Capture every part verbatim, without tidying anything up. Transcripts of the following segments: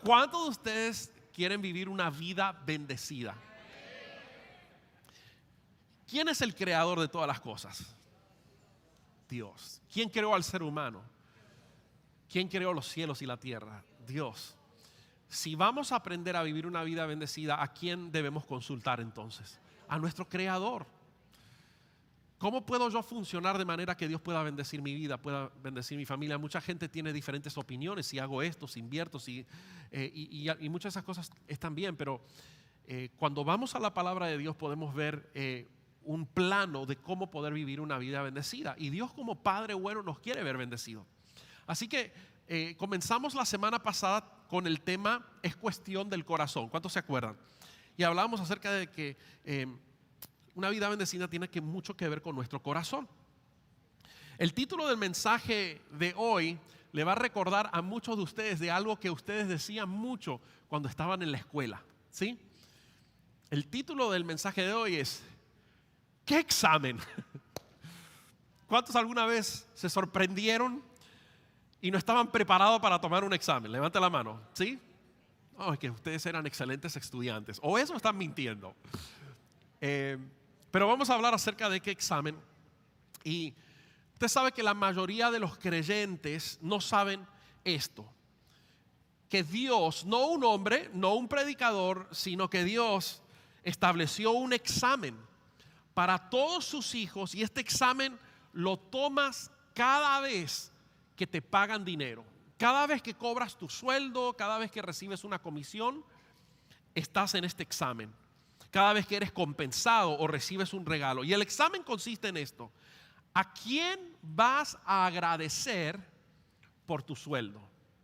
¿cuántos de ustedes quieren vivir una vida bendecida? ¿Quién es el creador de todas las cosas? Dios. ¿Quién creó al ser humano? ¿Quién creó los cielos y la tierra? Dios. Si vamos a aprender a vivir una vida bendecida, ¿a quién debemos consultar entonces? A nuestro creador. ¿Cómo puedo yo funcionar de manera que Dios pueda bendecir mi vida, pueda bendecir mi familia? Mucha gente tiene diferentes opiniones, si hago esto, si invierto, si, eh, y, y, y muchas de esas cosas están bien, pero eh, cuando vamos a la palabra de Dios podemos ver eh, un plano de cómo poder vivir una vida bendecida. Y Dios como Padre bueno nos quiere ver bendecidos. Así que eh, comenzamos la semana pasada con el tema es cuestión del corazón. ¿Cuántos se acuerdan? Y hablábamos acerca de que Eh, una vida bendecida tiene que mucho que ver con nuestro corazón. El título del mensaje de hoy le va a recordar a muchos de ustedes de algo que ustedes decían mucho cuando estaban en la escuela, ¿sí? El título del mensaje de hoy es ¿qué examen? ¿Cuántos alguna vez se sorprendieron y no estaban preparados para tomar un examen? Levante la mano, ¿sí? Oh, es que ustedes eran excelentes estudiantes. O eso están mintiendo. Eh, Pero vamos a hablar acerca de qué examen. Y usted sabe que la mayoría de los creyentes no saben esto. Que Dios, no un hombre, no un predicador, sino que Dios estableció un examen para todos sus hijos. Y este examen lo tomas cada vez que te pagan dinero. Cada vez que cobras tu sueldo, cada vez que recibes una comisión, estás en este examen. Cada vez que eres compensado o recibes un regalo. Y el examen consiste en esto: ¿a quién vas a agradecer por tu sueldo?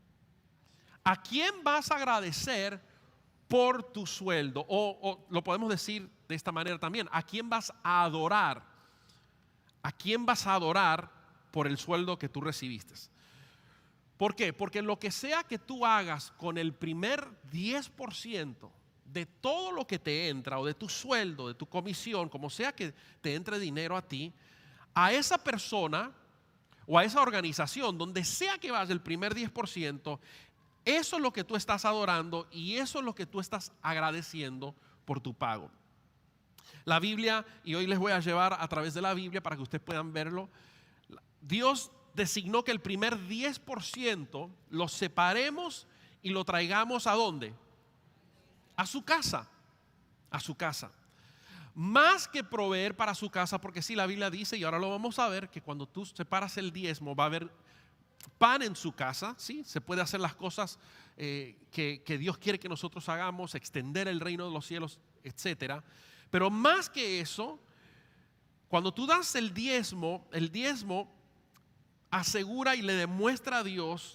¿A quién vas a agradecer por tu sueldo? O, o lo podemos decir de esta manera también: ¿a quién vas a adorar? ¿A quién vas a adorar por el sueldo que tú recibiste? ¿Por qué? Porque lo que sea que tú hagas con el primer diez por ciento de todo lo que te entra, o de tu sueldo, de tu comisión, como sea que te entre dinero a ti, a esa persona o a esa organización, donde sea que vaya el primer diez por ciento, eso es lo que tú estás adorando y eso es lo que tú estás agradeciendo por tu pago. La Biblia, y hoy les voy a llevar a través de la Biblia para que ustedes puedan verlo, Dios designó que el primer diez por ciento lo separemos y lo traigamos ¿a dónde? A su casa, a su casa. Más que proveer para su casa, porque sí, la Biblia dice, y ahora lo vamos a ver, que cuando tú separas el diezmo va a haber pan en su casa, ¿sí? Se puede hacer las cosas eh, que, que Dios quiere que nosotros hagamos, extender el reino de los cielos, etcétera. Pero más que eso, cuando tú das el diezmo, el diezmo asegura y le demuestra a Dios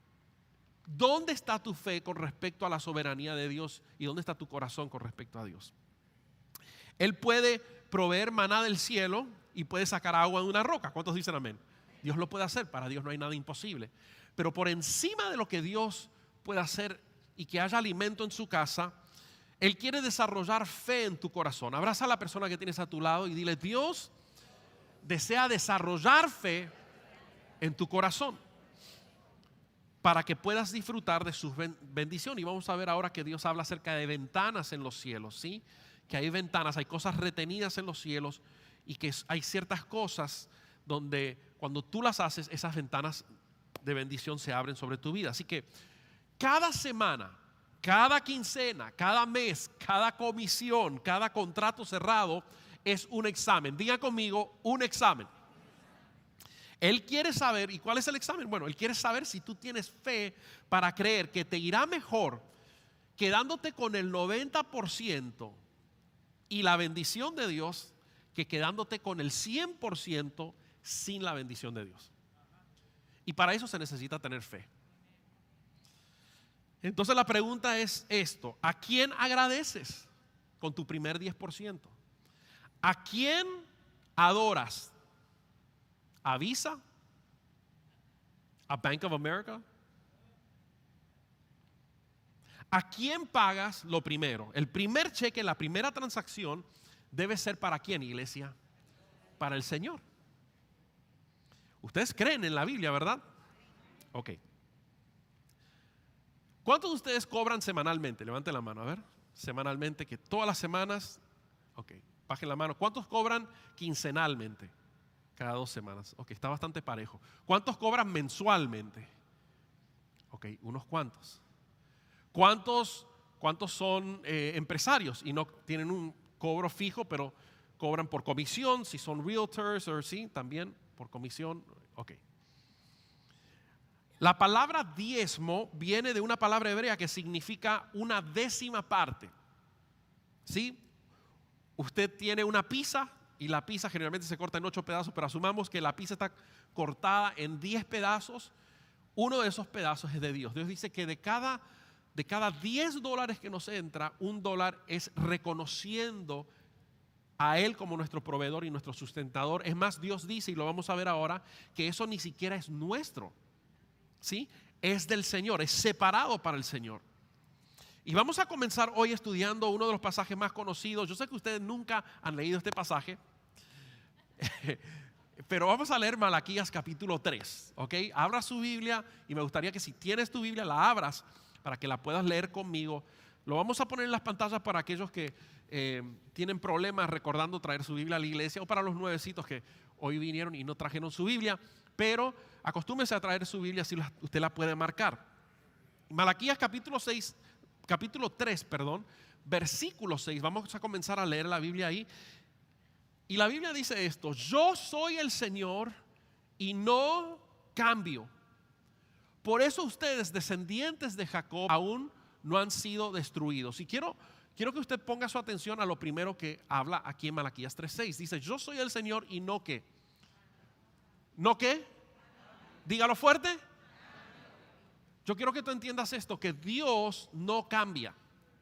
¿dónde está tu fe con respecto a la soberanía de Dios y dónde está tu corazón con respecto a Dios? Él puede proveer maná del cielo y puede sacar agua de una roca. ¿Cuántos dicen amén? Dios lo puede hacer, para Dios no hay nada imposible. Pero por encima de lo que Dios puede hacer y que haya alimento en su casa, Él quiere desarrollar fe en tu corazón. Abraza a la persona que tienes a tu lado y dile: Dios desea desarrollar fe en tu corazón, para que puedas disfrutar de su bendición. Y vamos a ver ahora que Dios habla acerca de ventanas en los cielos, ¿sí? Que hay ventanas, hay cosas retenidas en los cielos y que hay ciertas cosas donde cuando tú las haces, esas ventanas de bendición se abren sobre tu vida. Así que cada semana, cada quincena, cada mes, cada comisión, cada contrato cerrado es un examen. Diga conmigo, un examen. Él quiere saber, ¿y cuál es el examen? Bueno, Él quiere saber si tú tienes fe para creer que te irá mejor quedándote con el noventa por ciento y la bendición de Dios que quedándote con el cien por ciento sin la bendición de Dios. Y para eso se necesita tener fe. Entonces la pregunta es esto: ¿a quién agradeces con tu primer diez por ciento? ¿A quién adoras? ¿A Visa? ¿A Bank of America? ¿A quién pagas lo primero? El primer cheque, la primera transacción debe ser ¿para quién, iglesia? Para el Señor. Ustedes creen en la Biblia, ¿verdad? Ok. ¿Cuántos de ustedes cobran semanalmente? Levanten la mano, a ver. Semanalmente, que todas las semanas, ok, bajen la mano. ¿Cuántos cobran quincenalmente? Cada dos semanas. Ok, está bastante parejo. ¿Cuántos cobran mensualmente? Ok, unos cuantos. ¿Cuántos, cuántos son eh, empresarios y no tienen un cobro fijo, pero cobran por comisión? Si son realtors o sí, también por comisión. Ok. La palabra diezmo viene de una palabra hebrea que significa una décima parte. ¿Sí? Usted tiene una pizza y la pizza generalmente se corta en ocho pedazos, pero asumamos que la pizza está cortada en diez pedazos. Uno de esos pedazos es de Dios. Dios dice que de cada, de cada diez dólares que nos entra, un dólar es reconociendo a Él como nuestro proveedor y nuestro sustentador. Es más, Dios dice, y lo vamos a ver ahora, que eso ni siquiera es nuestro. ¿Sí? Es del Señor, es separado para el Señor. Y vamos a comenzar hoy estudiando uno de los pasajes más conocidos. Yo sé que ustedes nunca han leído este pasaje, pero vamos a leer Malaquías capítulo tres, ¿ok? Abra su Biblia y me gustaría que si tienes tu Biblia la abras para que la puedas leer conmigo. Lo vamos a poner en las pantallas para aquellos que eh, tienen problemas recordando traer su Biblia a la iglesia, o para los nuevecitos que hoy vinieron y no trajeron su Biblia. Pero acostúmese a traer su Biblia si usted la puede marcar. Malaquías capítulo seis, capítulo tres, perdón, versículo seis. Vamos a comenzar a leer la Biblia ahí. Y la Biblia dice esto: yo soy el Señor y no cambio. Por eso ustedes, descendientes de Jacob, aún no han sido destruidos. Y quiero, quiero que usted ponga su atención a lo primero que habla aquí en Malaquías tres seis. Dice: yo soy el Señor y no qué. ¿No qué? Dígalo fuerte. Yo quiero que tú entiendas esto, que Dios no cambia.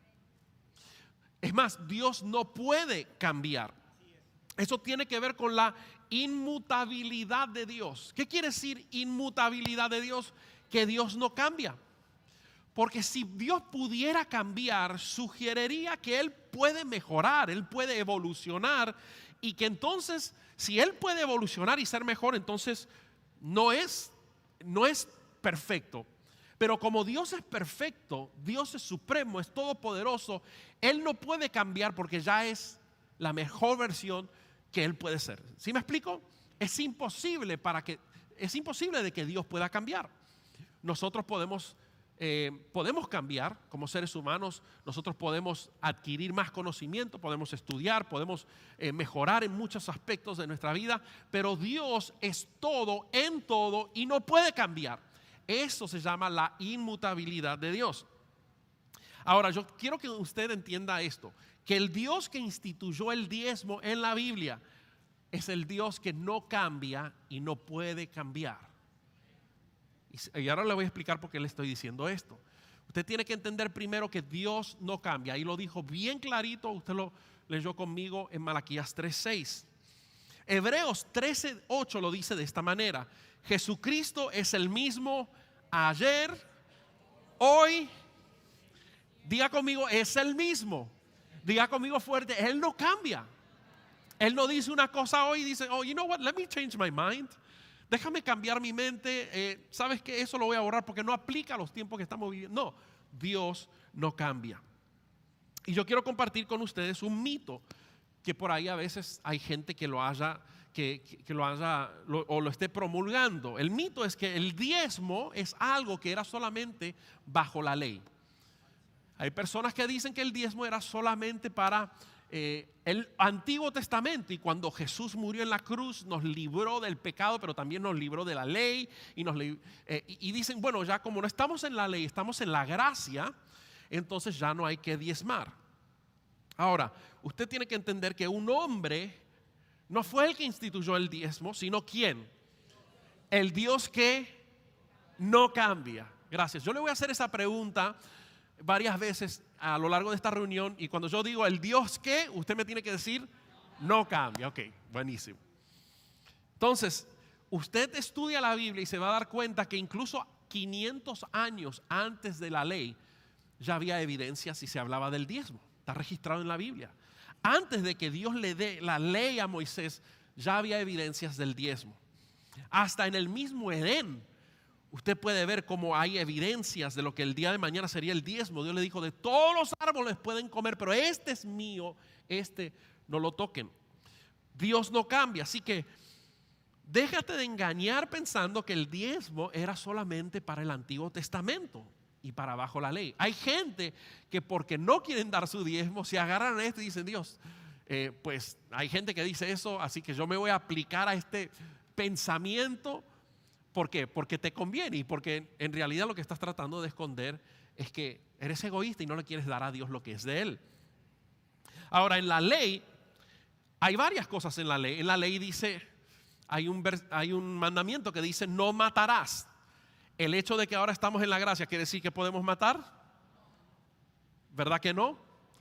Es más, Dios no puede cambiar. Eso tiene que ver con la inmutabilidad de Dios. ¿Qué quiere decir inmutabilidad de Dios? Que Dios no cambia. Porque si Dios pudiera cambiar, sugeriría que Él puede mejorar, Él puede evolucionar, y que entonces, si Él puede evolucionar y ser mejor, entonces no es, no es perfecto. Pero como Dios es perfecto, Dios es supremo, es todopoderoso, Él no puede cambiar porque ya es la mejor versión que Él puede ser. ¿Sí me explico? Es imposible para que, es imposible de que Dios pueda cambiar. Nosotros podemos Eh, podemos cambiar como seres humanos, nosotros podemos adquirir más conocimiento, podemos estudiar, podemos eh, mejorar en muchos aspectos de nuestra vida, pero Dios es todo en todo y no puede cambiar. Eso se llama la inmutabilidad de Dios. Ahora, yo quiero que usted entienda esto, que el Dios que instituyó el diezmo en la Biblia es el Dios que no cambia y no puede cambiar. Y ahora le voy a explicar por qué le estoy diciendo esto. Usted tiene que entender primero que Dios no cambia. Ahí lo dijo bien clarito, usted lo leyó conmigo en Malaquías tres seis. Hebreos trece ocho lo dice de esta manera: Jesucristo es el mismo ayer, hoy. Diga conmigo, es el mismo. Diga conmigo fuerte, Él no cambia. Él no dice una cosa hoy y dice, oh, you know what, let me change my mind. Déjame cambiar mi mente, eh, ¿sabes qué? Eso lo voy a borrar porque no aplica a los tiempos que estamos viviendo. No, Dios no cambia. Y yo quiero compartir con ustedes un mito que por ahí a veces hay gente que lo haya, que, que, que lo haya lo, o lo esté promulgando. El mito es que el diezmo es algo que era solamente bajo la ley. Hay personas que dicen que el diezmo era solamente para Eh, el Antiguo Testamento, y cuando Jesús murió en la cruz nos libró del pecado, pero también nos libró de la ley y, nos, eh, y, y dicen, bueno, ya como no estamos en la ley, estamos en la gracia, entonces ya no hay que diezmar. Ahora, usted tiene que entender que un hombre no fue el que instituyó el diezmo, sino ¿quién? El Dios que no cambia. Gracias. Yo le voy a hacer esa pregunta varias veces a lo largo de esta reunión, y cuando yo digo el Dios que, usted me tiene que decir no cambia. Ok, buenísimo. Entonces, usted estudia la Biblia y se va a dar cuenta que incluso quinientos años antes de la ley ya había evidencias y se hablaba del diezmo. Está registrado en la Biblia. Antes de que Dios le dé la ley a Moisés, ya había evidencias del diezmo. Hasta en el mismo Edén usted puede ver cómo hay evidencias de lo que el día de mañana sería el diezmo. Dios le dijo, de todos los árboles pueden comer, pero este es mío, este no lo toquen. Dios no cambia, así que déjate de engañar pensando que el diezmo era solamente para el Antiguo Testamento y para bajo la ley. Hay gente que porque no quieren dar su diezmo se agarran a esto y dicen, Dios, eh, pues hay gente que dice eso, así que yo me voy a aplicar a este pensamiento. ¿Por qué? Porque te conviene y porque en realidad lo que estás tratando de esconder es que eres egoísta y no le quieres dar a Dios lo que es de Él. Ahora, en la ley, hay varias cosas en la ley. En la ley dice, hay un, hay un mandamiento que dice, no matarás. El hecho de que ahora estamos en la gracia, ¿quiere decir que podemos matar? ¿Verdad que no?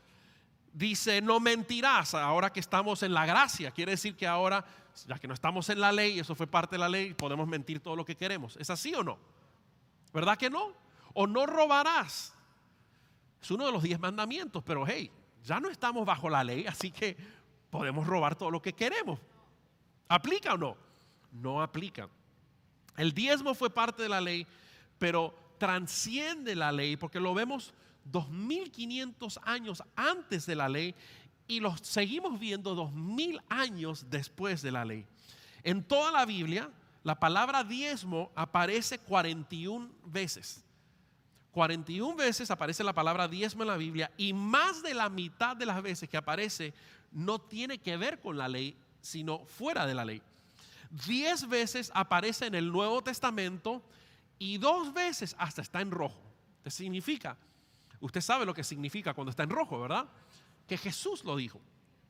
Dice, no mentirás. Ahora que estamos en la gracia, quiere decir que ahora, ya que no estamos en la ley, eso fue parte de la ley, podemos mentir todo lo que queremos. ¿Es así o no? ¿Verdad que no? O no robarás. Es uno de los diez mandamientos, pero hey, ya no estamos bajo la ley, así que podemos robar todo lo que queremos. ¿Aplica o no? No aplica. El diezmo fue parte de la ley, pero transciende la ley porque lo vemos dos mil quinientos años antes de la ley y lo seguimos viendo dos mil años después de la ley. En toda la Biblia, la palabra diezmo aparece cuarenta y una veces. cuarenta y una veces aparece la palabra diezmo en la Biblia y más de la mitad de las veces que aparece no tiene que ver con la ley, sino fuera de la ley. Diez veces aparece en el Nuevo Testamento y dos veces hasta está en rojo. ¿Qué significa? Usted sabe lo que significa cuando está en rojo, ¿verdad? Que Jesús lo dijo.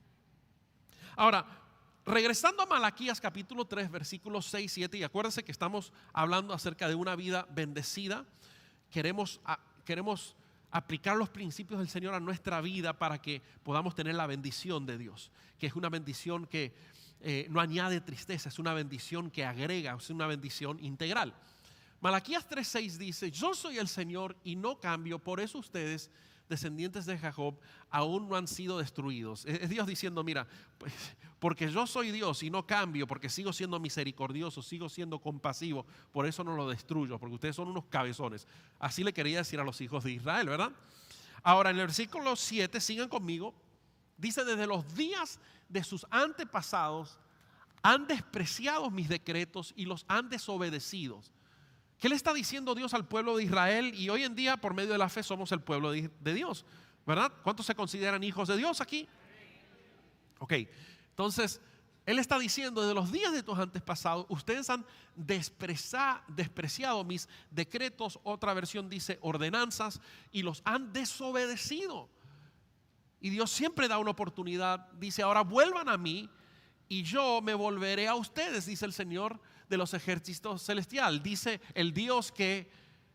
Ahora, regresando a Malaquías capítulo tres, versículos seis, siete, y acuérdense que estamos hablando acerca de una vida bendecida. Queremos, queremos aplicar los principios del Señor a nuestra vida para que podamos tener la bendición de Dios, que es una bendición que eh, no añade tristeza, es una bendición que agrega, es una bendición integral. Malaquías tres seis dice, yo soy el Señor y no cambio, por eso ustedes, descendientes de Jacob, aún no han sido destruidos. Es Dios diciendo, mira, pues, porque yo soy Dios y no cambio, porque sigo siendo misericordioso, sigo siendo compasivo, por eso no lo destruyo, porque ustedes son unos cabezones. Así le quería decir a los hijos de Israel, ¿verdad? Ahora, en el versículo siete, sigan conmigo, dice, desde los días de sus antepasados han despreciado mis decretos y los han desobedecido. ¿Qué le está diciendo Dios al pueblo de Israel? Y hoy en día, por medio de la fe, somos el pueblo de, de Dios, ¿verdad? ¿Cuántos se consideran hijos de Dios aquí? Ok, entonces, Él está diciendo, desde los días de tus antepasados, ustedes han despreciado, despreciado mis decretos, otra versión dice ordenanzas, y los han desobedecido. Y Dios siempre da una oportunidad, dice, ahora vuelvan a mí y yo me volveré a ustedes, dice el Señor de los ejércitos celestial, dice el Dios que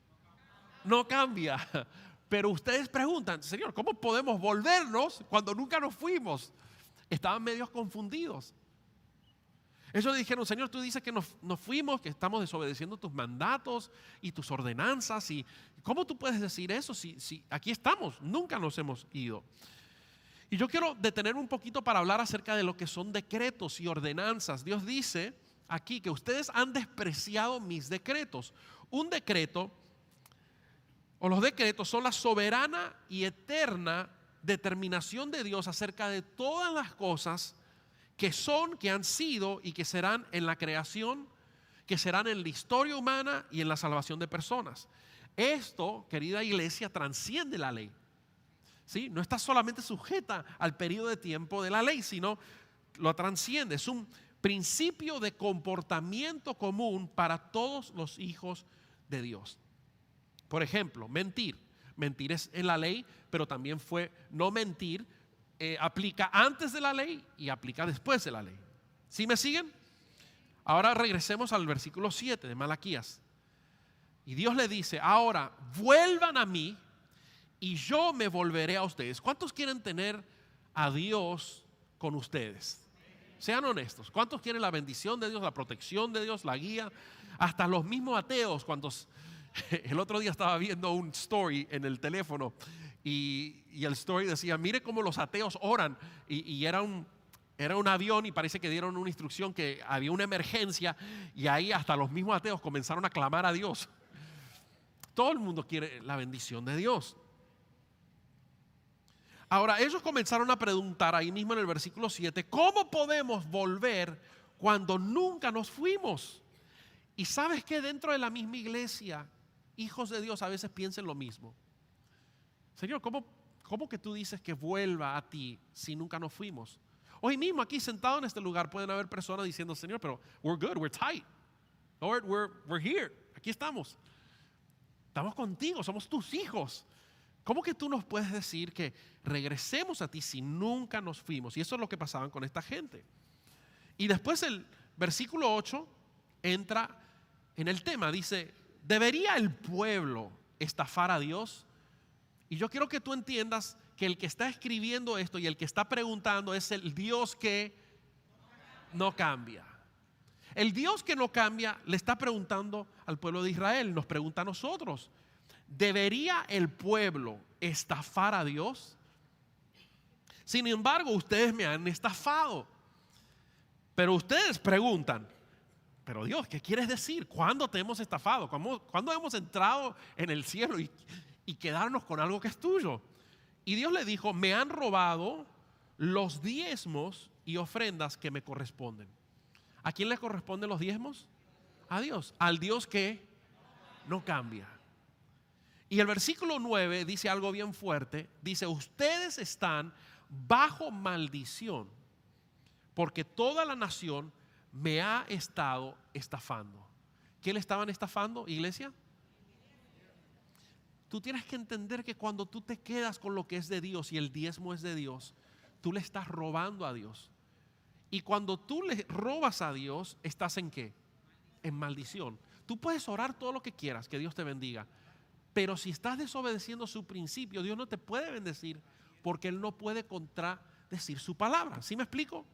no cambia. Pero ustedes preguntan, Señor, ¿cómo podemos volvernos cuando nunca nos fuimos? Estaban medios confundidos. Ellos dijeron, Señor, tú dices que nos, nos fuimos, que estamos desobedeciendo tus mandatos y tus ordenanzas. Y ¿cómo tú puedes decir eso si, si aquí estamos? Nunca nos hemos ido. Y yo quiero detener un poquito para hablar acerca de lo que son decretos y ordenanzas. Dios dice aquí que ustedes han despreciado mis decretos. Un decreto o los decretos son la soberana y eterna determinación de Dios acerca de todas las cosas que son, que han sido y que serán en la creación, que serán en la historia humana y en la salvación de personas. Esto, querida iglesia, transciende la ley. ¿Sí? No está solamente sujeta al periodo de tiempo de la ley, sino lo transciende. Es un principio de comportamiento común para todos los hijos de Dios. Por ejemplo, mentir. Mentir es en la ley, pero también fue no mentir. Eh, aplica antes de la ley y aplica después de la ley. ¿Sí me siguen? Ahora regresemos al versículo siete de Malaquías. Y Dios le dice, ahora vuelvan a mí y yo me volveré a ustedes. ¿Cuántos quieren tener a Dios con ustedes? Sean honestos. ¿Cuántos quieren la bendición de Dios, la protección de Dios, la guía? Hasta los mismos ateos. ¿Cuántos? El otro día estaba viendo un story en el teléfono y, y el story decía, mire cómo los ateos oran. Y, y era un, Era un avión y parece que dieron una instrucción que había una emergencia y ahí hasta los mismos ateos comenzaron a clamar a Dios. Todo el mundo quiere la bendición de Dios. Ahora, ellos comenzaron a preguntar ahí mismo en el versículo siete, ¿cómo podemos volver cuando nunca nos fuimos? Y sabes que dentro de la misma iglesia, hijos de Dios a veces piensan lo mismo. Señor, ¿cómo, cómo que tú dices que vuelva a ti si nunca nos fuimos? Hoy mismo aquí sentado en este lugar pueden haber personas diciendo, Señor, pero we're good, we're tight. Lord, we're, we're here. Aquí estamos. Estamos contigo, somos tus hijos. ¿Cómo que tú nos puedes decir que regresemos a ti si nunca nos fuimos? Y eso es lo que pasaban con esta gente. Y después el versículo ocho entra en el tema. Dice, ¿debería el pueblo estafar a Dios? Y yo quiero que tú entiendas que el que está escribiendo esto y el que está preguntando es el Dios que no cambia. El Dios que no cambia le está preguntando al pueblo de Israel, nos pregunta a nosotros, ¿debería el pueblo estafar a Dios? Sin embargo, ustedes me han estafado. Pero ustedes preguntan, pero Dios, ¿qué quieres decir? ¿Cuándo te hemos estafado? ¿Cuándo, ¿cuándo hemos entrado en el cielo y, y quedarnos con algo que es tuyo? Y Dios le dijo, me han robado los diezmos y ofrendas que me corresponden. ¿A quién le corresponden los diezmos? A Dios, al Dios que no cambia. Y el versículo nueve dice algo bien fuerte. Dice, ustedes están bajo maldición porque toda la nación me ha estado estafando. ¿Qué le estaban estafando, iglesia? Tú tienes que entender que cuando tú te quedas con lo que es de Dios y el diezmo es de Dios, tú le estás robando a Dios. Y cuando tú le robas a Dios, ¿estás en qué? En maldición. Tú puedes orar todo lo que quieras, que Dios te bendiga. Pero si estás desobedeciendo su principio, Dios no te puede bendecir porque Él no puede contradecir su palabra. ¿Sí me explico?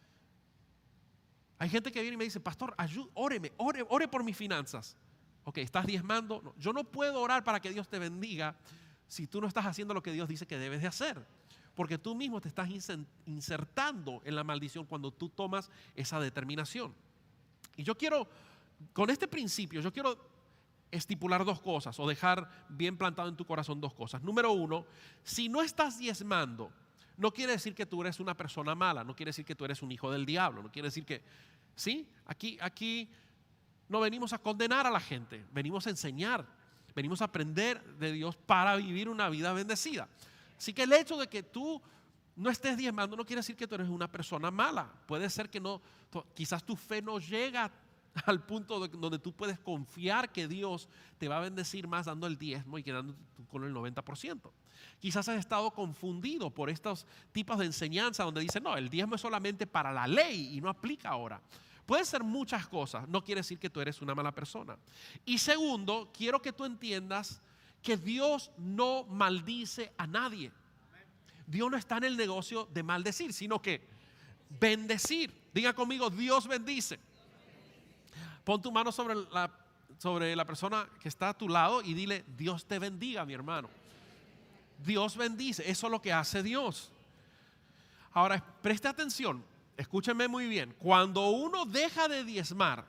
Hay gente que viene y me dice, pastor, ayúdame, óreme, ore, ore por mis finanzas. Ok, ¿estás diezmando? No, yo no puedo orar para que Dios te bendiga si tú no estás haciendo lo que Dios dice que debes de hacer. Porque tú mismo te estás insertando en la maldición cuando tú tomas esa determinación. Y yo quiero, con este principio, yo quiero estipular dos cosas o dejar bien plantado en tu corazón dos cosas. Número uno, si no estás diezmando, no quiere decir que tú eres una persona mala, no quiere decir que tú eres un hijo del diablo, no quiere decir que, ¿sí? Aquí, aquí no venimos a condenar a la gente, venimos a enseñar, venimos a aprender de Dios para vivir una vida bendecida. Así que el hecho de que tú no estés diezmando no quiere decir que tú eres una persona mala. Puede ser que no, quizás tu fe no llega al punto de, donde tú puedes confiar que Dios te va a bendecir más dando el diezmo y quedando con el noventa por ciento. Quizás has estado confundido por estos tipos de enseñanza donde dicen, no, el diezmo es solamente para la ley y no aplica ahora. Puede ser muchas cosas, no quiere decir que tú eres una mala persona. Y segundo, quiero que tú entiendas que Dios no maldice a nadie. Dios no está en el negocio de maldecir, sino que bendecir. Diga conmigo, Dios bendice. Pon tu mano sobre la, sobre la persona que está a tu lado y dile, Dios te bendiga, mi hermano. Dios bendice, eso es lo que hace Dios. Ahora, preste atención, escúchenme muy bien. Cuando uno deja de diezmar,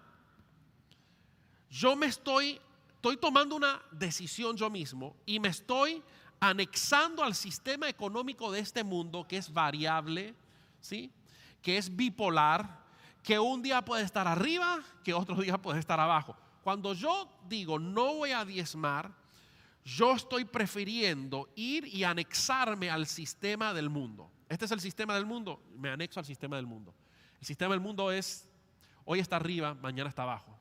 yo me estoy, estoy tomando una decisión yo mismo y me estoy anexando al sistema económico de este mundo que es variable, ¿sí? Que es bipolar, que un día puede estar arriba, que otro día puede estar abajo. Cuando yo digo no voy a diezmar, yo estoy prefiriendo ir y anexarme al sistema del mundo. Este es el sistema del mundo, me anexo al sistema del mundo. El sistema del mundo es, hoy está arriba, mañana está abajo.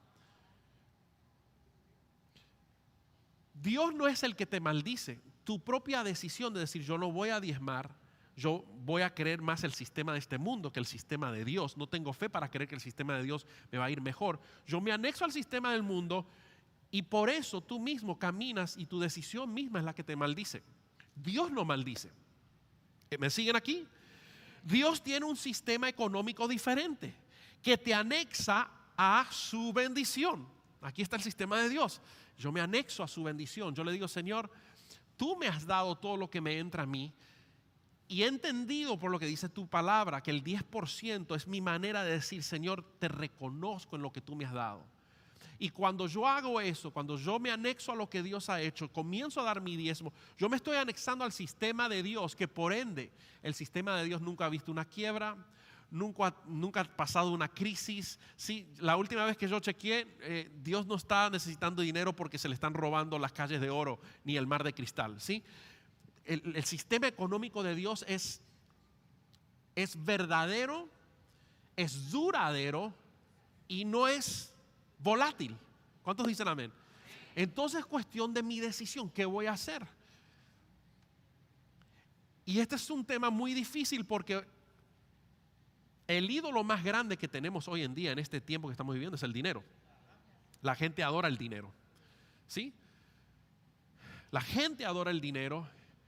Dios no es el que te maldice. Tu propia decisión de decir yo no voy a diezmar, yo voy a creer más el sistema de este mundo que el sistema de Dios. No tengo fe para creer que el sistema de Dios me va a ir mejor. Yo me anexo al sistema del mundo y por eso tú mismo caminas y tu decisión misma es la que te maldice. Dios no maldice. ¿Me siguen aquí? Dios tiene un sistema económico diferente que te anexa a su bendición. Aquí está el sistema de Dios. Yo me anexo a su bendición. Yo le digo, Señor, tú me has dado todo lo que me entra a mí. y he entendido por lo que dice tu palabra que el diez por ciento es mi manera de decir, Señor, te reconozco en lo que tú me has dado. Y cuando yo hago eso, cuando yo me anexo a lo que Dios ha hecho, comienzo a dar mi diezmo, yo me estoy anexando al sistema de Dios, que por ende el sistema de Dios nunca ha visto una quiebra, nunca, nunca ha pasado una crisis. Sí, la última vez que yo chequeé, eh, Dios no está necesitando dinero porque se le están robando las calles de oro ni el mar de cristal. ¿Sí? El, el sistema económico de Dios es, es verdadero, es duradero y no es volátil. ¿Cuántos dicen amén? Entonces es cuestión de mi decisión. ¿Qué voy a hacer? Y este es un tema muy difícil porque el ídolo más grande que tenemos hoy en día en este tiempo que estamos viviendo es el dinero. La gente adora el dinero. ¿Sí? La gente adora el dinero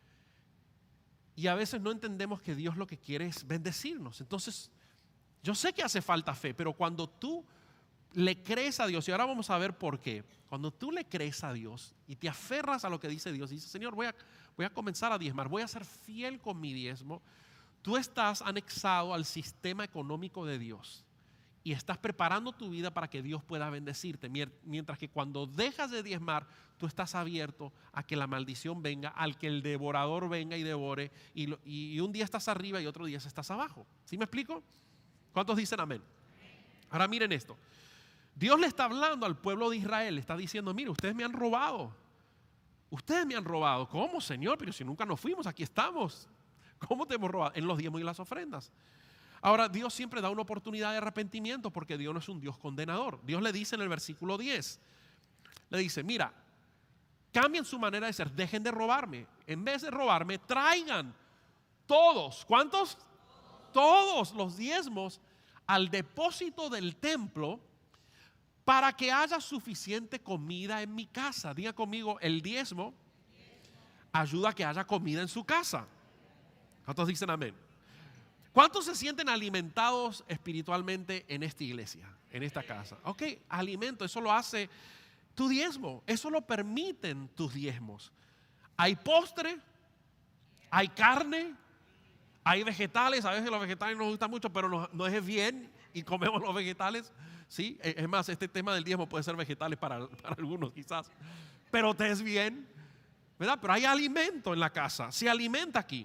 y a veces no entendemos que Dios lo que quiere es bendecirnos. Entonces, yo sé que hace falta fe, pero cuando tú le crees a Dios, y ahora vamos a ver por qué. Cuando tú le crees a Dios y te aferras a lo que dice Dios y dices, Señor, voy a, voy a comenzar a diezmar, voy a ser fiel con mi diezmo, tú estás anexado al sistema económico de Dios y estás preparando tu vida para que Dios pueda bendecirte. Mientras que cuando dejas de diezmar, tú estás abierto a que la maldición venga, al que el devorador venga y devore, y, lo, y un día estás arriba y otro día estás abajo. ¿Sí me explico? ¿Cuántos dicen amén? Ahora miren esto. Dios le está hablando al pueblo de Israel, le está diciendo, mire, ustedes me han robado, ustedes me han robado. ¿Cómo, Señor? Pero si nunca nos fuimos, aquí estamos. ¿Cómo te hemos robado? En los diezmos y las ofrendas. Ahora, Dios siempre da una oportunidad de arrepentimiento porque Dios no es un Dios condenador. Dios le dice en el versículo diez, le dice, mira, cambien su manera de ser, dejen de robarme. En vez de robarme, traigan todos, ¿cuántos? Todos los diezmos al depósito del templo, para que haya suficiente comida en mi casa. Diga conmigo, el diezmo ayuda a que haya comida en su casa. ¿Cuántos dicen amén? ¿Cuántos se sienten alimentados espiritualmente en esta iglesia, en esta casa? Ok, alimento, eso lo hace tu diezmo, eso lo permiten tus diezmos. Hay postre, hay carne, hay vegetales. A veces los vegetales nos gustan mucho, pero no, no es bien y comemos los vegetales. ¿Sí? Es más, este tema del diezmo puede ser vegetales para, para algunos quizás, pero te es bien, ¿verdad? Pero hay alimento en la casa, se alimenta aquí.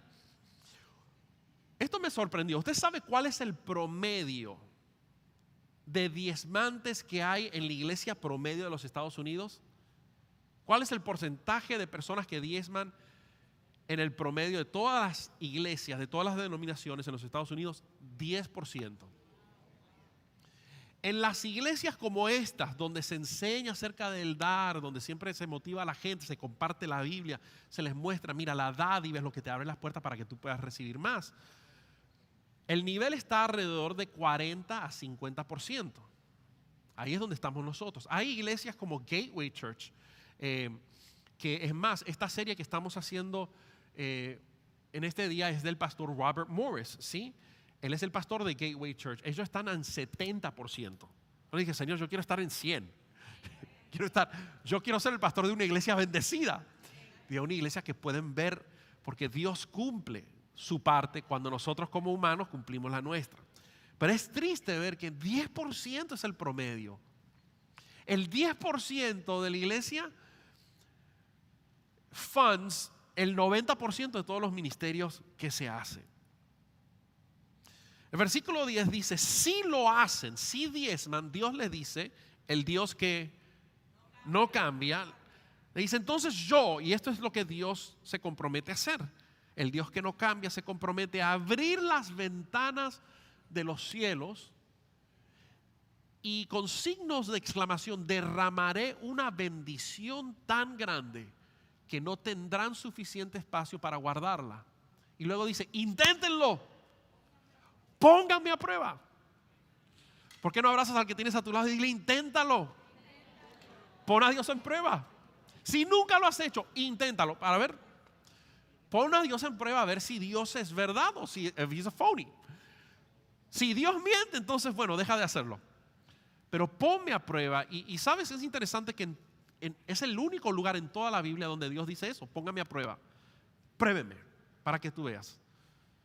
Esto me sorprendió. ¿Usted sabe cuál es el promedio de diezmantes que hay en la iglesia promedio de los Estados Unidos? ¿Cuál es el porcentaje de personas que diezman en el promedio de todas las iglesias, de todas las denominaciones en los Estados Unidos? diez por ciento. En las iglesias como estas, donde se enseña acerca del dar, donde siempre se motiva a la gente, se comparte la Biblia, se les muestra, mira, la dádiva es lo que te abre las puertas para que tú puedas recibir más. El nivel está alrededor de cuarenta a cincuenta por ciento. Ahí es donde estamos nosotros. Hay iglesias como Gateway Church, eh, que es más, esta serie que estamos haciendo eh, en este día es del pastor Robert Morris, ¿sí? Él es el pastor de Gateway Church. Ellos están en setenta por ciento. Yo dije, Señor, yo quiero estar en cien. Quiero estar, yo quiero ser el pastor de una iglesia bendecida, de una iglesia que pueden ver, porque Dios cumple su parte cuando nosotros como humanos cumplimos la nuestra. Pero es triste ver que diez por ciento es el promedio. El diez por ciento de la iglesia funds el noventa por ciento de todos los ministerios que se hacen. El versículo diez dice, si lo hacen, si diezman, Dios les dice, el Dios que no cambia, le dice, entonces yo, y esto es lo que Dios se compromete a hacer, el Dios que no cambia se compromete a abrir las ventanas de los cielos y con signos de exclamación derramaré una bendición tan grande que no tendrán suficiente espacio para guardarla. Y luego dice, inténtenlo. Pónganme a prueba. ¿Por qué no abrazas al que tienes a tu lado y dile, inténtalo? Pon a Dios en prueba. Si nunca lo has hecho, inténtalo. Para ver, pon a Dios en prueba a ver si Dios es verdad o si es phony. Si Dios miente, entonces bueno, deja de hacerlo. Pero ponme a prueba. Y, y sabes, es interesante que en, en, es el único lugar en toda la Biblia donde Dios dice eso. Póngame a prueba. Pruébeme para que tú veas.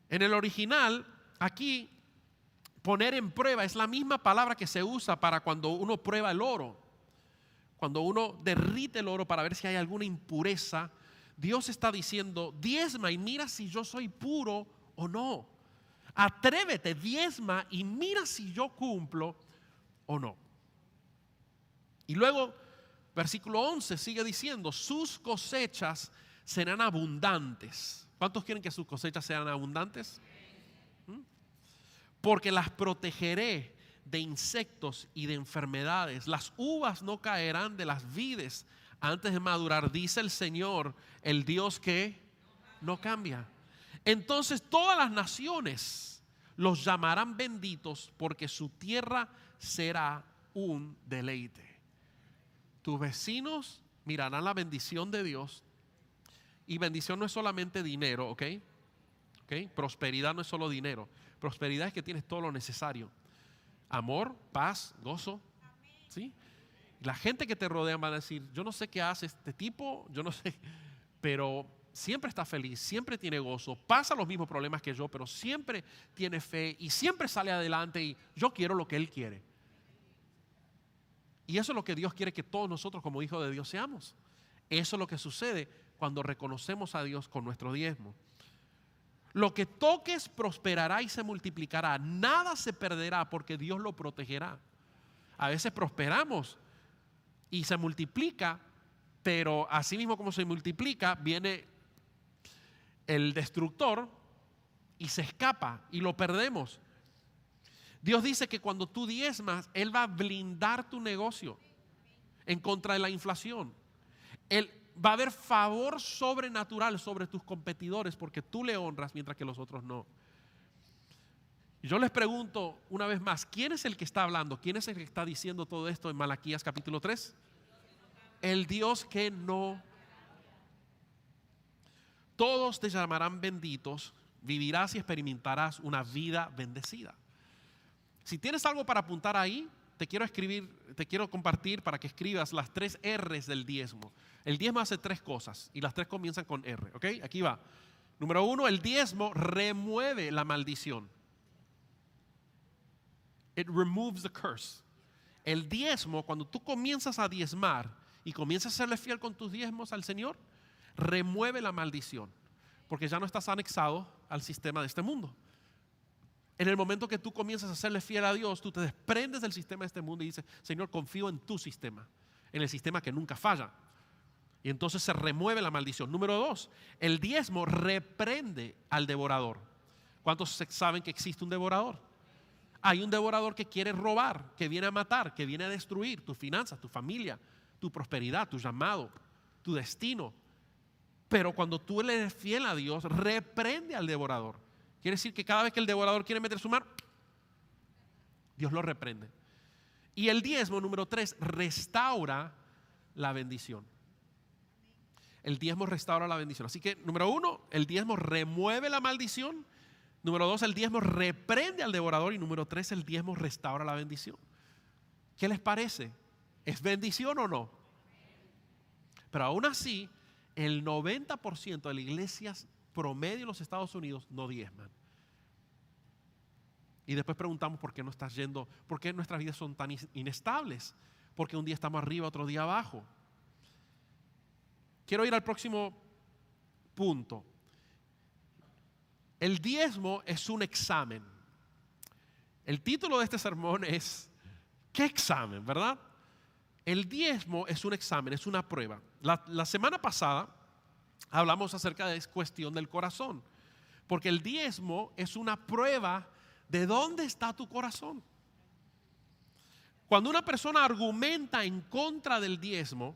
En el original, aquí, poner en prueba es la misma palabra que se usa para cuando uno prueba el oro. Cuando uno derrite el oro para ver si hay alguna impureza, Dios está diciendo, diezma y mira si yo soy puro o no. Atrévete, diezma y mira si yo cumplo o no. Y luego, versículo once sigue diciendo, sus cosechas serán abundantes. ¿Cuántos quieren que sus cosechas sean abundantes? ¿Mm? Porque las protegeré de insectos y de enfermedades. Las uvas no caerán de las vides antes de madurar, dice el Señor, el Dios que no cambia. Entonces todas las naciones los llamarán benditos, porque su tierra será un deleite. Tus vecinos mirarán la bendición de Dios. Y bendición no es solamente dinero, ¿ok? ¿Ok? Prosperidad no es solo dinero. Prosperidad es que tienes todo lo necesario. Amor, paz, gozo. ¿Sí? La gente que te rodea va a decir, yo no sé qué hace este tipo, yo no sé, pero siempre está feliz, siempre tiene gozo, pasa los mismos problemas que yo, pero siempre tiene fe y siempre sale adelante y yo quiero lo que él quiere. Y eso es lo que Dios quiere que todos nosotros como hijos de Dios seamos. Eso es lo que sucede cuando reconocemos a Dios con nuestro diezmo. Lo que toques prosperará y se multiplicará. Nada se perderá porque Dios lo protegerá. A veces prosperamos y se multiplica, pero así mismo como se multiplica, viene el destructor y se escapa y lo perdemos. Dios dice que cuando tú diezmas, Él va a blindar tu negocio en contra de la inflación. Él va a haber favor sobrenatural sobre tus competidores porque tú le honras mientras que los otros no. Yo les pregunto una vez más, ¿quién es el que está hablando? ¿Quién es el que está diciendo todo esto en Malaquías capítulo tres? El Dios que no. Todos te llamarán benditos, vivirás y experimentarás una vida bendecida. Si tienes algo para apuntar ahí, te quiero escribir, te quiero compartir para que escribas las tres R's del diezmo. El diezmo hace tres cosas y las tres comienzan con R, ¿ok? Aquí va. Número uno, el diezmo remueve la maldición. It removes the curse. El diezmo, cuando tú comienzas a diezmar y comienzas a serle fiel con tus diezmos al Señor, remueve la maldición, porque ya no estás anexado al sistema de este mundo. En el momento que tú comienzas a serle fiel a Dios, tú te desprendes del sistema de este mundo y dices, Señor, confío en tu sistema, en el sistema que nunca falla. Y entonces se remueve la maldición. Número dos, el diezmo reprende al devorador. ¿Cuántos saben que existe un devorador? Hay un devorador que quiere robar, que viene a matar, que viene a destruir tus finanzas, tu familia, tu prosperidad, tu llamado, tu destino. Pero cuando tú le eres fiel a Dios, reprende al devorador. Quiere decir que cada vez que el devorador quiere meter su mano, Dios lo reprende. Y el diezmo, número tres, restaura la bendición. El diezmo restaura la bendición. Así que, número uno, el diezmo remueve la maldición. Número dos, el diezmo reprende al devorador. Y número tres, el diezmo restaura la bendición. ¿Qué les parece? ¿Es bendición o no? Pero aún así, el noventa por ciento de las iglesias promedio en los Estados Unidos no diezman. Y después preguntamos por qué no estás yendo, por qué nuestras vidas son tan inestables, porque un día estamos arriba, otro día abajo. Quiero ir al próximo punto. El diezmo es un examen. El título de este sermón es ¿qué examen? ¿Verdad? El diezmo es un examen, es una prueba. La, la semana pasada hablamos acerca de esa cuestión del corazón, porque el diezmo es una prueba de dónde está tu corazón. Cuando una persona argumenta en contra del diezmo,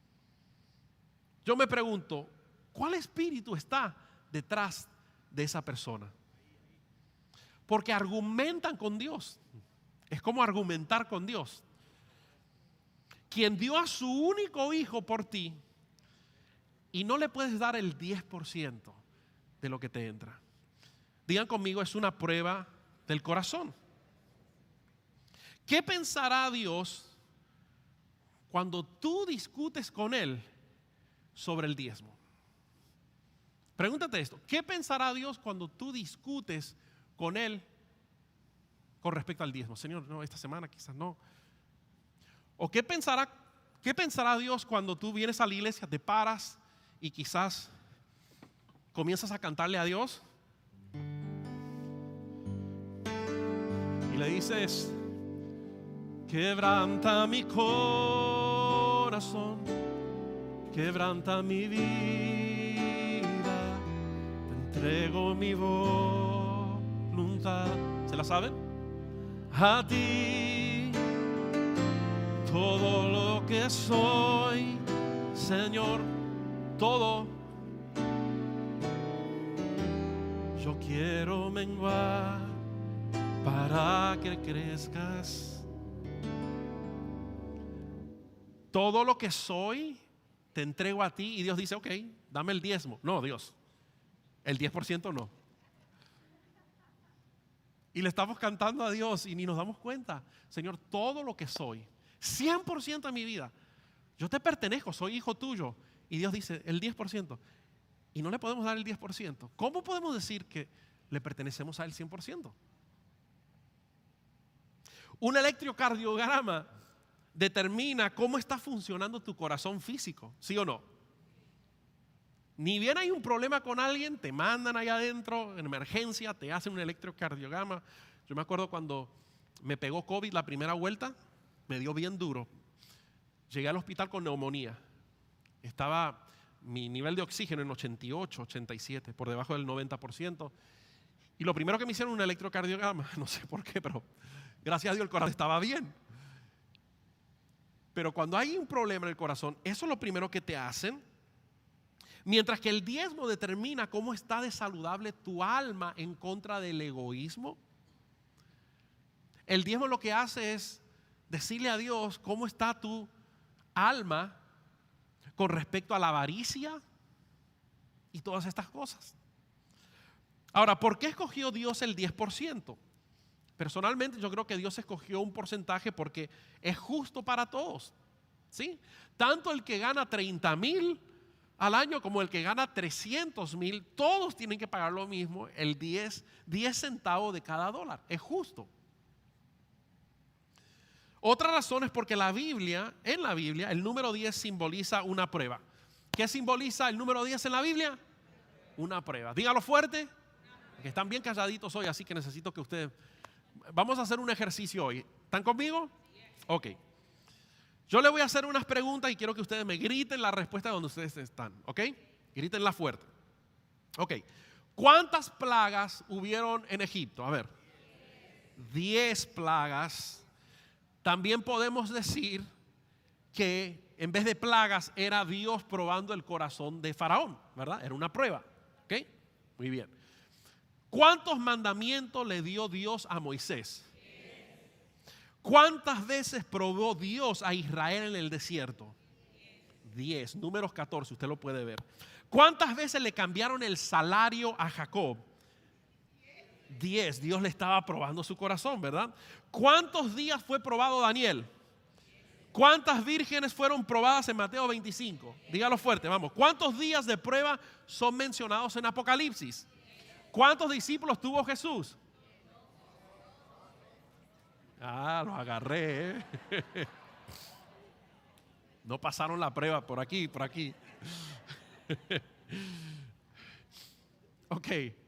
yo me pregunto, ¿cuál espíritu está detrás de esa persona? Porque argumentan con Dios. Es como argumentar con Dios, quien dio a su único hijo por ti, y no le puedes dar el diez por ciento de lo que te entra. Digan conmigo, es una prueba del corazón. ¿Qué pensará Dios cuando tú discutes con Él sobre el diezmo? Pregúntate esto, ¿qué pensará Dios cuando tú discutes con Él con respecto al diezmo? Señor, no, esta semana quizás no. ¿O qué pensará, qué pensará Dios cuando tú vienes a la iglesia, te paras y quizás comienzas a cantarle a Dios? Y le dices, quebranta mi corazón, quebranta mi vida, te entrego mi voluntad. ¿Se la saben? A ti todo lo que soy, Señor, todo. Yo quiero menguar para que crezcas. Todo lo que soy te entrego a ti. Y Dios dice, ok, dame el diezmo. No, Dios, el diez por ciento no. Y le estamos cantando a Dios y ni nos damos cuenta. Señor, todo lo que soy, cien por ciento de mi vida, yo te pertenezco, soy hijo tuyo. Y Dios dice, el diez por ciento. Y no le podemos dar el diez por ciento. ¿Cómo podemos decir que le pertenecemos a él cien por ciento? Un electrocardiograma determina cómo está funcionando tu corazón físico, ¿sí o no? Ni bien hay un problema con alguien, te mandan allá adentro en emergencia, te hacen un electrocardiograma. Yo me acuerdo cuando me pegó COVID la primera vuelta, me dio bien duro. Llegué al hospital con neumonía. Estaba mi nivel de oxígeno en ochenta y ocho, ochenta y siete, por debajo del noventa por ciento. Y lo primero que me hicieron un electrocardiograma, no sé por qué, pero gracias a Dios el corazón estaba bien. Pero cuando hay un problema en el corazón, eso es lo primero que te hacen. Mientras que el diezmo determina cómo está de saludable tu alma en contra del egoísmo. El diezmo lo que hace es decirle a Dios cómo está tu alma con respecto a la avaricia y todas estas cosas. Ahora, ¿por qué escogió Dios el diez por ciento? Personalmente yo creo que Dios escogió un porcentaje porque es justo para todos, ¿sí? Tanto el que gana treinta mil al año como el que gana trescientos mil, todos tienen que pagar lo mismo, el diez, diez centavos de cada dólar. Es justo. Otra razón es porque la Biblia, en la Biblia, el número diez simboliza una prueba. ¿Qué simboliza el número diez en la Biblia? Una prueba. Dígalo fuerte, que están bien calladitos hoy, así que necesito que ustedes... Vamos a hacer un ejercicio hoy. ¿Están conmigo? Ok. Yo le voy a hacer unas preguntas y quiero que ustedes me griten la respuesta donde ustedes están. ¿Ok? Grítenla fuerte. Ok. ¿Cuántas plagas hubieron en Egipto? A ver. Diez plagas. También podemos decir que en vez de plagas era Dios probando el corazón de Faraón, ¿verdad? Era una prueba. ¿Ok? Muy bien. ¿Cuántos mandamientos le dio Dios a Moisés? ¿Cuántas veces probó Dios a Israel en el desierto? Diez. Números catorce, usted lo puede ver. ¿Cuántas veces le cambiaron el salario a Jacob? Diez. Dios le estaba probando su corazón, ¿verdad? ¿Cuántos días fue probado Daniel? ¿Cuántas vírgenes fueron probadas en Mateo veinticinco? Dígalo fuerte, vamos. ¿Cuántos días de prueba son mencionados en Apocalipsis? ¿Cuántos discípulos tuvo Jesús? Ah, los agarré, ¿eh? No pasaron la prueba por aquí, por aquí. Ok.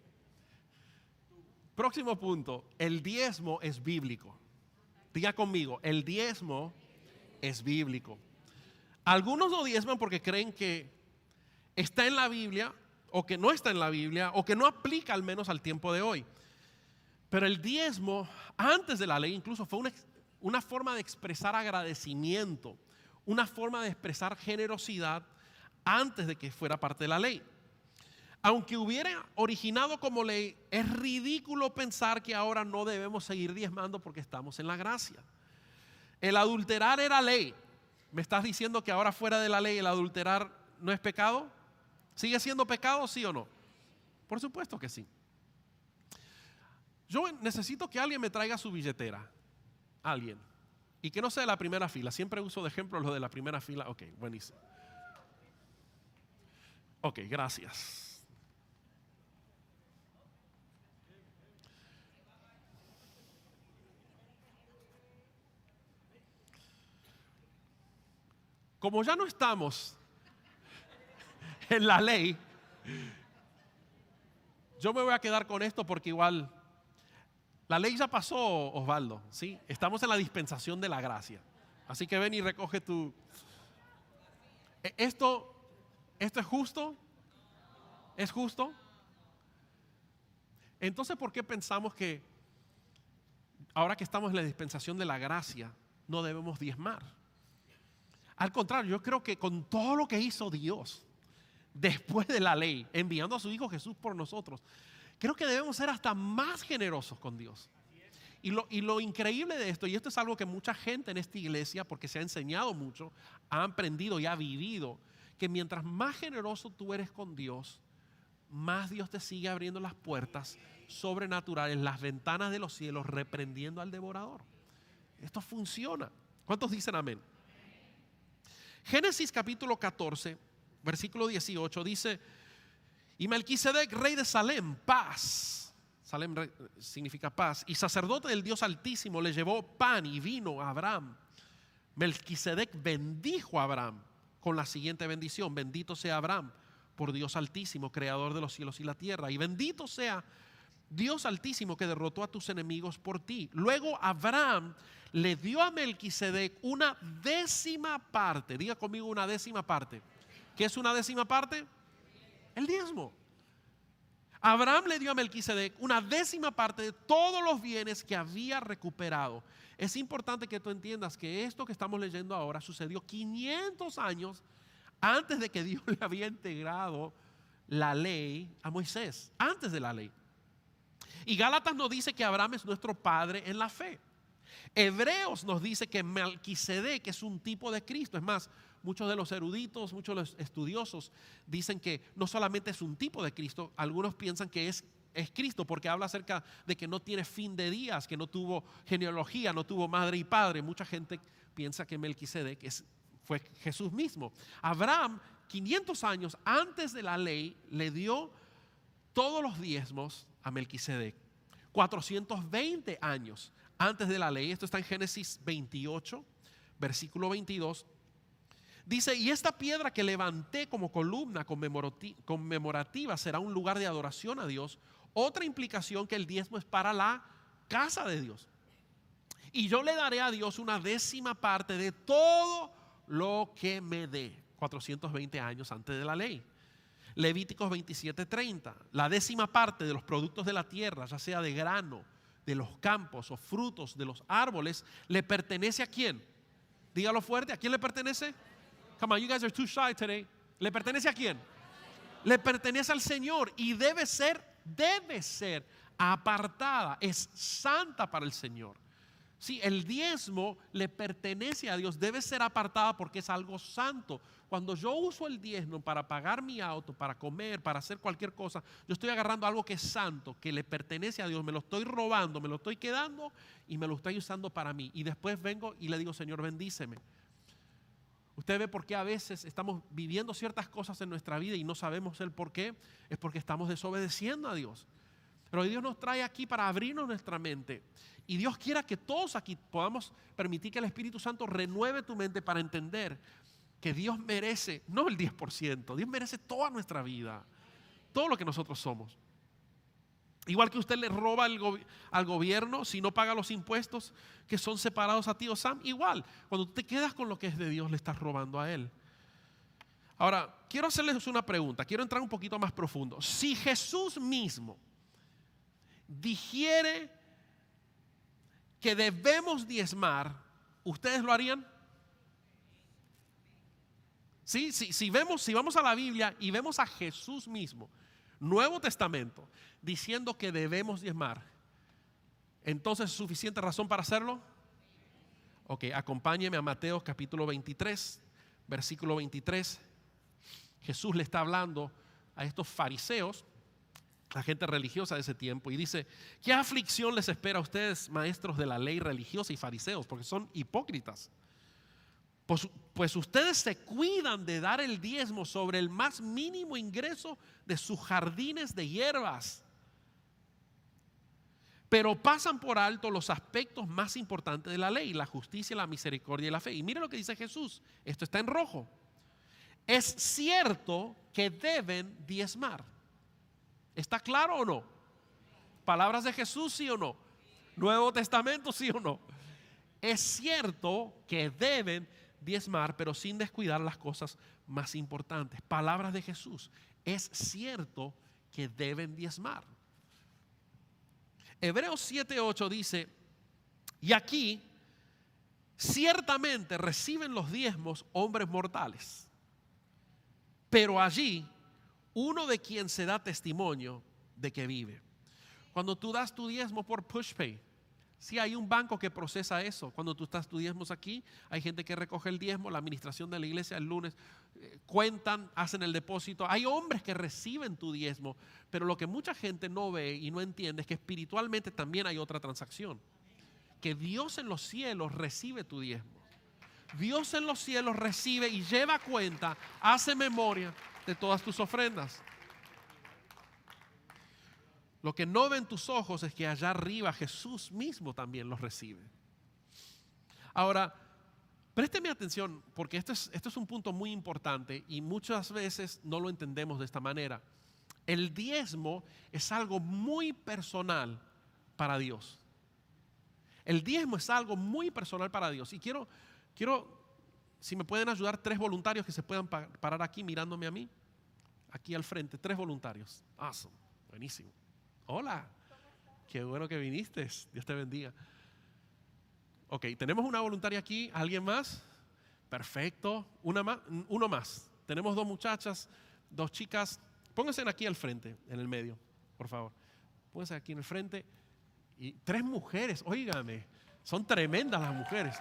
Próximo punto. El diezmo es bíblico. Diga conmigo, el diezmo es bíblico. Algunos lo diezman porque creen que está en la Biblia, o que no está en la Biblia, o que no aplica al menos al tiempo de hoy. Pero el diezmo, antes de la ley, incluso fue una, una forma de expresar agradecimiento, una forma de expresar generosidad antes de que fuera parte de la ley. Aunque hubiera originado como ley, es ridículo pensar que ahora no debemos seguir diezmando porque estamos en la gracia. El adulterar era ley. ¿Me estás diciendo que ahora fuera de la ley el adulterar no es pecado? ¿Sigue siendo pecado, sí o no? Por supuesto que sí. Yo necesito que alguien me traiga su billetera. Alguien. Y que no sea de la primera fila. Siempre uso de ejemplo lo de la primera fila. Ok, buenísimo. Ok, gracias. como ya no estamos en la ley, yo me voy a quedar con esto porque igual la ley ya pasó, Osvaldo, ¿sí? Estamos en la dispensación de la gracia. Así que ven y recoge tu... ¿Esto, esto es justo? ¿Es justo? Entonces, ¿por qué pensamos que ahora que estamos en la dispensación de la gracia no debemos diezmar? Al contrario, yo creo que con todo lo que hizo Dios después de la ley, enviando a su Hijo Jesús por nosotros, creo que debemos ser hasta más generosos con Dios. Y lo, y lo increíble de esto, y esto es algo que mucha gente en esta iglesia, porque se ha enseñado mucho, ha aprendido y ha vivido, que mientras más generoso tú eres con Dios, más Dios te sigue abriendo las puertas sobrenaturales, las ventanas de los cielos, reprendiendo al devorador. Esto funciona. ¿Cuántos dicen amén? Génesis capítulo catorce, versículo dieciocho dice: y Melquisedec, rey de Salem, paz. Salem significa paz. Y sacerdote del Dios Altísimo, le llevó pan y vino a Abraham. Melquisedec bendijo a Abraham con la siguiente bendición: bendito sea Abraham por Dios Altísimo, creador de los cielos y la tierra. Y bendito sea Dios Altísimo, que derrotó a tus enemigos por ti. Luego Abraham le dio a Melquisedec una décima parte. Diga conmigo, una décima parte. ¿Qué es una décima parte? El diezmo. Abraham le dio a Melquisedec una décima parte de todos los bienes que había recuperado. Es importante que tú entiendas que esto que estamos leyendo ahora sucedió quinientos años antes de que Dios le había integrado la ley a Moisés, antes de la ley. Y Gálatas nos dice que Abraham es nuestro padre en la fe. Hebreos nos dice que Melquisedec es un tipo de Cristo. Es más, muchos de los eruditos, muchos de los estudiosos dicen que no solamente es un tipo de Cristo, algunos piensan que es, es Cristo porque habla acerca de que no tiene fin de días, que no tuvo genealogía, no tuvo madre y padre. Mucha gente piensa que Melquisedec es, fue Jesús mismo. Abraham, quinientos años antes de la ley, le dio todos los diezmos a Melquisedec. cuatrocientos veinte años antes de la ley, esto está en Génesis veintiocho, versículo veintidós, dice: y esta piedra que levanté como columna conmemorativa será un lugar de adoración a Dios. Otra implicación, que el diezmo es para la casa de Dios. Y yo le daré a Dios una décima parte de todo lo que me dé. cuatrocientos veinte años antes de la ley. Levíticos veintisiete treinta, la décima parte de los productos de la tierra, ya sea de grano, de los campos o frutos de los árboles, le pertenece ¿a quién? Dígalo fuerte, ¿a quién le pertenece? Come on, you guys are too shy today. ¿Le pertenece a quién? Le pertenece al Señor y debe ser, debe ser apartada, es santa para el Señor. Sí, el diezmo le pertenece a Dios, debe ser apartada porque es algo santo. Cuando yo uso el diezmo para pagar mi auto, para comer, para hacer cualquier cosa, yo estoy agarrando algo que es santo, que le pertenece a Dios, me lo estoy robando, me lo estoy quedando y me lo estoy usando para mí. Y después vengo y le digo: Señor, bendíceme. Usted ve por qué a veces estamos viviendo ciertas cosas en nuestra vida y no sabemos el por qué. Es porque estamos desobedeciendo a Dios. Pero Dios nos trae aquí para abrirnos nuestra mente. Y Dios quiera que todos aquí podamos permitir que el Espíritu Santo renueve tu mente para entender que Dios merece, no el diez por ciento, Dios merece toda nuestra vida, todo lo que nosotros somos. Igual que usted le roba al, go- al gobierno si no paga los impuestos que son separados a ti o Sam, igual, cuando tú te quedas con lo que es de Dios, le estás robando a Él. Ahora, quiero hacerles una pregunta, quiero entrar un poquito más profundo. Si Jesús mismo dijere que debemos diezmar, ¿ustedes lo harían? Sí, sí, si vemos, si vamos a la Biblia y vemos a Jesús mismo, Nuevo Testamento, diciendo que debemos diezmar, ¿entonces es suficiente razón para hacerlo? Ok, acompáñeme a Mateo capítulo veintitrés, versículo veintitrés. Jesús le está hablando a estos fariseos, la gente religiosa de ese tiempo, y dice: ¿qué aflicción les espera a ustedes, maestros de la ley religiosa y fariseos? Porque son hipócritas. Pues, pues ustedes se cuidan de dar el diezmo sobre el más mínimo ingreso de sus jardines de hierbas, pero pasan por alto los aspectos más importantes de la ley, la justicia, la misericordia y la fe. Y mire lo que dice Jesús, esto está en rojo. Es cierto que deben diezmar. ¿Está claro o no? Palabras de Jesús, sí o no. Nuevo Testamento, sí o no. Es cierto que deben diezmar, pero sin descuidar las cosas más importantes. Palabras de Jesús. Es cierto que deben diezmar. Hebreos siete ocho dice, y aquí ciertamente reciben los diezmos hombres mortales, pero allí uno de quien se da testimonio de que vive. Cuando tú das tu diezmo por PushPay, sí hay un banco que procesa eso. Cuando tú estás tu diezmos aquí, hay gente que recoge el diezmo, la administración de la iglesia el lunes, eh, cuentan, hacen el depósito. Hay hombres que reciben tu diezmo, pero lo que mucha gente no ve y no entiende es que espiritualmente también hay otra transacción. Que Dios en los cielos recibe tu diezmo. Dios en los cielos recibe y lleva cuenta, hace memoria de todas tus ofrendas. Lo que no ven tus ojos es que allá arriba Jesús mismo también los recibe. Ahora, présteme atención porque esto es, esto es un punto muy importante y muchas veces no lo entendemos de esta manera. El diezmo es algo muy personal para Dios. El diezmo es algo muy personal para Dios. Y quiero, quiero, si me pueden ayudar, tres voluntarios que se puedan parar aquí mirándome a mí, aquí al frente, tres voluntarios. Awesome, buenísimo. Hola, qué bueno que viniste, Dios te bendiga. Ok, tenemos una voluntaria aquí, ¿alguien más? Perfecto, una más, uno más. Tenemos dos muchachas, dos chicas. Pónganse aquí al frente, en el medio, por favor. Pónganse aquí en el frente. Y tres mujeres, óigame, son tremendas las mujeres.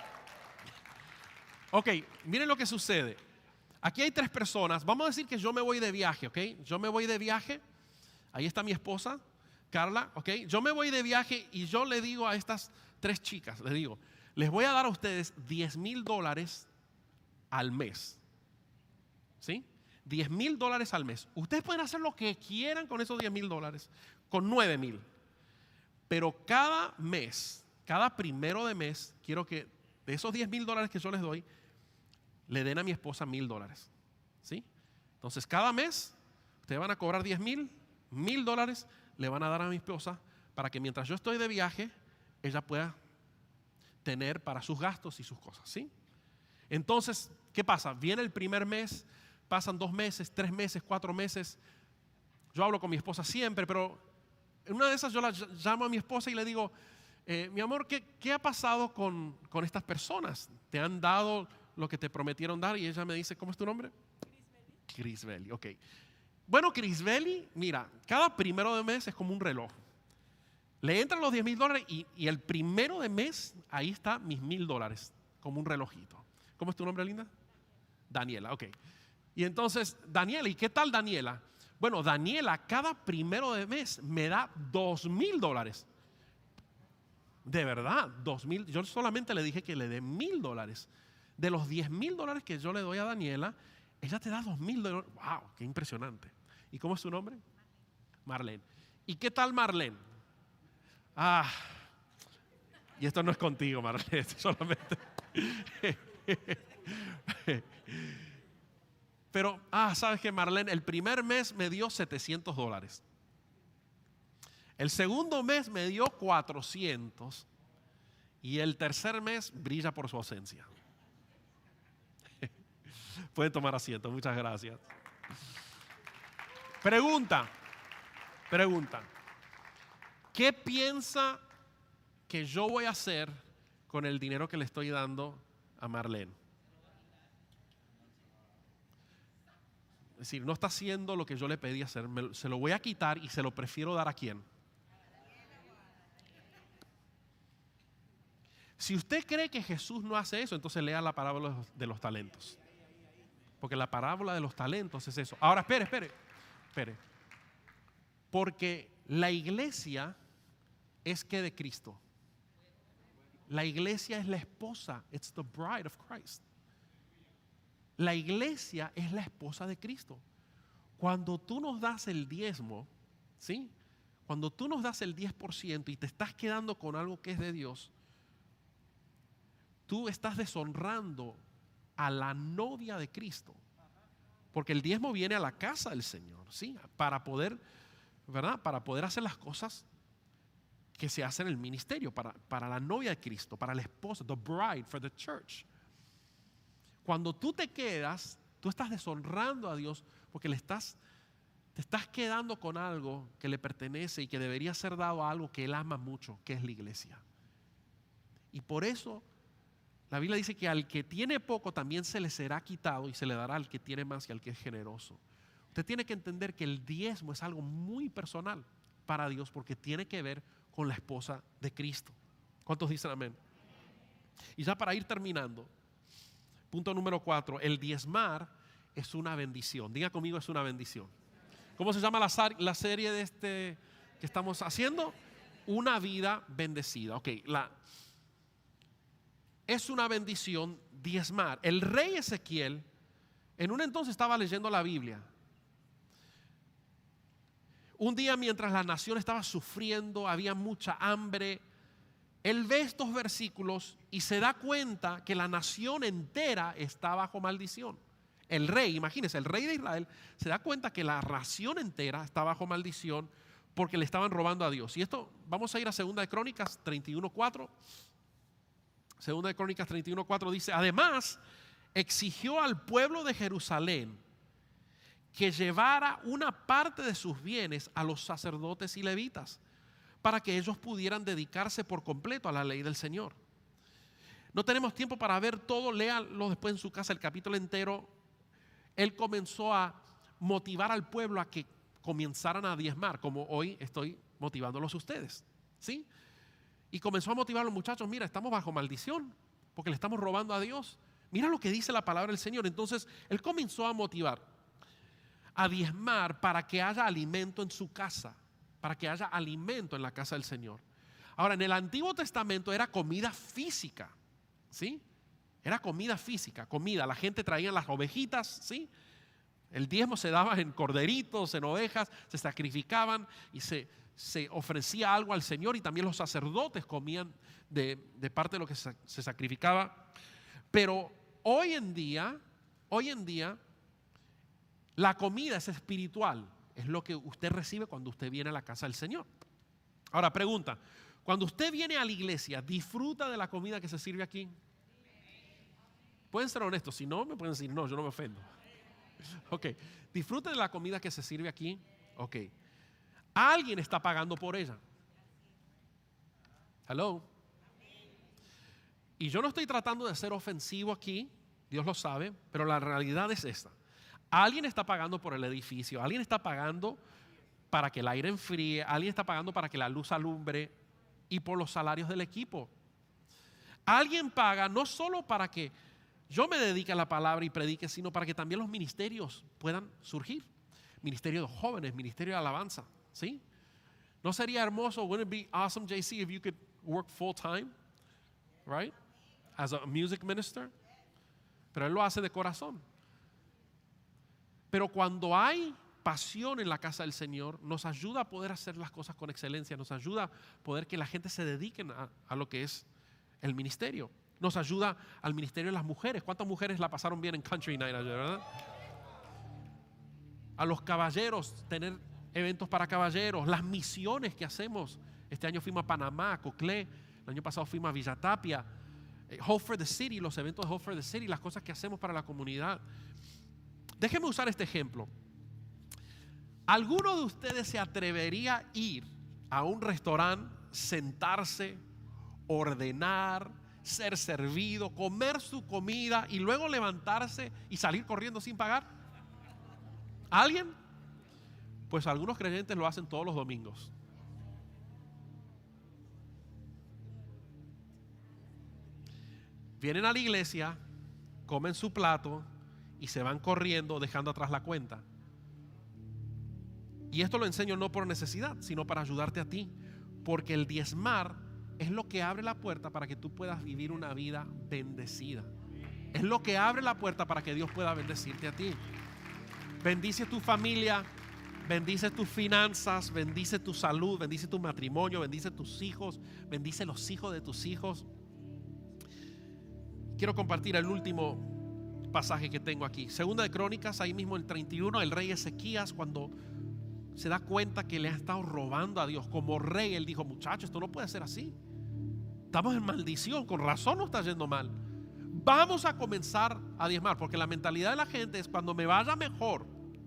Ok, miren lo que sucede. Aquí hay tres personas. Vamos a decir que yo me voy de viaje, ok. Yo me voy de viaje. Ahí está mi esposa, Carla, ok. Yo me voy de viaje y yo le digo a estas tres chicas, les digo, les voy a dar a ustedes diez mil dólares al mes. ¿Sí? diez mil dólares al mes. Ustedes pueden hacer lo que quieran con esos diez mil dólares, con nueve mil. Pero cada mes, cada primero de mes, quiero que de esos diez mil dólares que yo les doy, le den a mi esposa mil dólares. ¿Sí? Entonces, cada mes, ustedes van a cobrar diez mil, mil dólares, le van a dar a mi esposa para que mientras yo estoy de viaje, ella pueda tener para sus gastos y sus cosas. ¿Sí? Entonces, ¿qué pasa? Viene el primer mes, pasan dos meses, tres meses, cuatro meses. Yo hablo con mi esposa siempre, pero en una de esas yo la llamo a mi esposa y le digo, eh, mi amor, ¿qué, qué ha pasado con, con estas personas? ¿Te han dado lo que te prometieron dar? Y ella me dice, ¿cómo es tu nombre? Crisbeli, ok. Bueno, Crisbeli, mira, cada primero de mes es como un reloj. Le entran los diez mil dólares y, y el primero de mes, ahí está mis mil dólares, como un relojito. ¿Cómo es tu nombre, linda? Daniela, ok. Y entonces, Daniela, ¿y qué tal Daniela? Bueno, Daniela cada primero de mes me da dos mil dólares. De verdad, dos mil. Yo solamente le dije que le dé mil dólares. De los diez mil dólares que yo le doy a Daniela, ella te da dos mil dólares. ¡Wow! ¡Qué impresionante! ¿Y cómo es su nombre? Marlene. ¿Y qué tal Marlene? Ah, y esto no es contigo, Marlene, solamente. Pero, ah, ¿sabes qué, Marlene? El primer mes me dio setecientos dólares. El segundo mes me dio cuatrocientos. Y el tercer mes brilla por su ausencia. Pueden tomar asiento, muchas gracias. Pregunta, pregunta. ¿Qué piensa que yo voy a hacer con el dinero que le estoy dando a Marlene? Es decir, no está haciendo lo que yo le pedí hacer. Me, se lo voy a quitar y se lo prefiero dar a quién. Si usted cree que Jesús no hace eso, entonces lea la parábola de los talentos. Porque la parábola de los talentos es eso. Ahora, espere, espere, espere. Porque la iglesia es que de Cristo. La iglesia es la esposa. It's the bride of Christ. La iglesia es la esposa de Cristo. Cuando tú nos das el diezmo, ¿sí? Cuando tú nos das el diez por ciento y te estás quedando con algo que es de Dios, tú estás deshonrando a la novia de Cristo. Porque el diezmo viene a la casa del Señor, ¿sí? Para poder, ¿verdad? Para poder hacer las cosas que se hacen en el ministerio, para, para la novia de Cristo, para la esposa, the bride for the church. Cuando tú te quedas, tú estás deshonrando a Dios porque le estás, te estás quedando con algo que le pertenece y que debería ser dado a algo que Él ama mucho, que es la iglesia. Y por eso la Biblia dice que al que tiene poco también se le será quitado y se le dará al que tiene más y al que es generoso. Usted tiene que entender que el diezmo es algo muy personal para Dios porque tiene que ver con la esposa de Cristo. ¿Cuántos dicen amén? Y ya para ir terminando, punto número cuatro, el diezmar es una bendición. Diga conmigo, es una bendición. ¿Cómo se llama la, la serie de este que estamos haciendo? Una vida bendecida. Ok, la... es una bendición diezmar. El rey Ezequiel en un entonces estaba leyendo la Biblia. Un día mientras la nación estaba sufriendo, había mucha hambre, él ve estos versículos y se da cuenta que la nación entera está bajo maldición. El rey, imagínense, el rey de Israel se da cuenta que la nación entera está bajo maldición porque le estaban robando a Dios. Y esto, vamos a ir a Segunda de Crónicas treinta y uno cuatro. Segunda de Crónicas treinta y uno cuatro dice: además, exigió al pueblo de Jerusalén que llevara una parte de sus bienes a los sacerdotes y levitas para que ellos pudieran dedicarse por completo a la ley del Señor. No tenemos tiempo para ver todo, léalo después en su casa el capítulo entero. Él comenzó a motivar al pueblo a que comenzaran a diezmar, como hoy estoy motivándolos a ustedes, ¿sí? Y comenzó a motivar a los muchachos: mira, estamos bajo maldición porque le estamos robando a Dios. Mira lo que dice la palabra del Señor. Entonces él comenzó a motivar, a diezmar para que haya alimento en su casa, para que haya alimento en la casa del Señor. Ahora, en el Antiguo Testamento era comida física, ¿sí? Era comida física, comida. La gente traía las ovejitas, ¿sí? El diezmo se daba en corderitos, en ovejas, se sacrificaban y se, se ofrecía algo al Señor, y también los sacerdotes comían de, de parte de lo que se, se sacrificaba. Pero hoy en día, hoy en día, la comida es espiritual, es lo que usted recibe cuando usted viene a la casa del Señor. Ahora, pregunta: cuando usted viene a la iglesia, ¿disfruta de la comida que se sirve aquí? Pueden ser honestos, si no, me pueden decir: no, yo no me ofendo. Ok, ¿disfruta de la comida que se sirve aquí? Ok, alguien está pagando por ella. Hello. Y yo no estoy tratando de ser ofensivo aquí, Dios lo sabe, pero la realidad es esta: alguien está pagando por el edificio, alguien está pagando para que el aire enfríe, alguien está pagando para que la luz alumbre y por los salarios del equipo. Alguien paga no solo para que yo me dedique a la palabra y predique, sino para que también los ministerios puedan surgir. Ministerio de jóvenes, ministerio de alabanza, ¿sí? ¿No sería hermoso? Wouldn't it be awesome, J C, if you could work full time, right? As a music minister. Pero él lo hace de corazón. Pero cuando hay pasión en la casa del Señor, nos ayuda a poder hacer las cosas con excelencia, nos ayuda a poder que la gente se dedique a, a lo que es el ministerio. Nos ayuda al ministerio de las mujeres. ¿Cuántas mujeres la pasaron bien en Country Night ayer, verdad? A los caballeros, tener eventos para caballeros, las misiones que hacemos. Este año fuimos a Panamá, a Coclé, el año pasado fuimos a Villa Tapia, Hope for the City, los eventos de Hope for the City, las cosas que hacemos para la comunidad. Déjenme usar este ejemplo. ¿Alguno de ustedes se atrevería a ir a un restaurante, sentarse, ordenar, ser servido, comer su comida y luego levantarse y salir corriendo sin pagar? ¿Alguien? Pues algunos creyentes lo hacen todos los domingos. Vienen a la iglesia, comen su plato y se van corriendo dejando atrás la cuenta. Y esto lo enseño no por necesidad, sino para ayudarte a ti, porque el diezmar es lo que abre la puerta para que tú puedas vivir una vida bendecida. Es lo que abre la puerta para que Dios pueda bendecirte a ti. Bendice a tu familia, Bendice tus finanzas, bendice tu salud, bendice tu matrimonio, bendice tus hijos, bendice los hijos de tus hijos. Quiero compartir el último pasaje que tengo aquí. Segunda de Crónicas, ahí mismo el treinta y uno, el rey Ezequías, cuando se da cuenta que le ha estado robando a Dios como rey, él dijo: muchachos, esto no puede ser así. Estamos en maldición, con razón nos está yendo mal. Vamos a comenzar a diezmar, porque la mentalidad de la gente es: cuando me vaya mejor,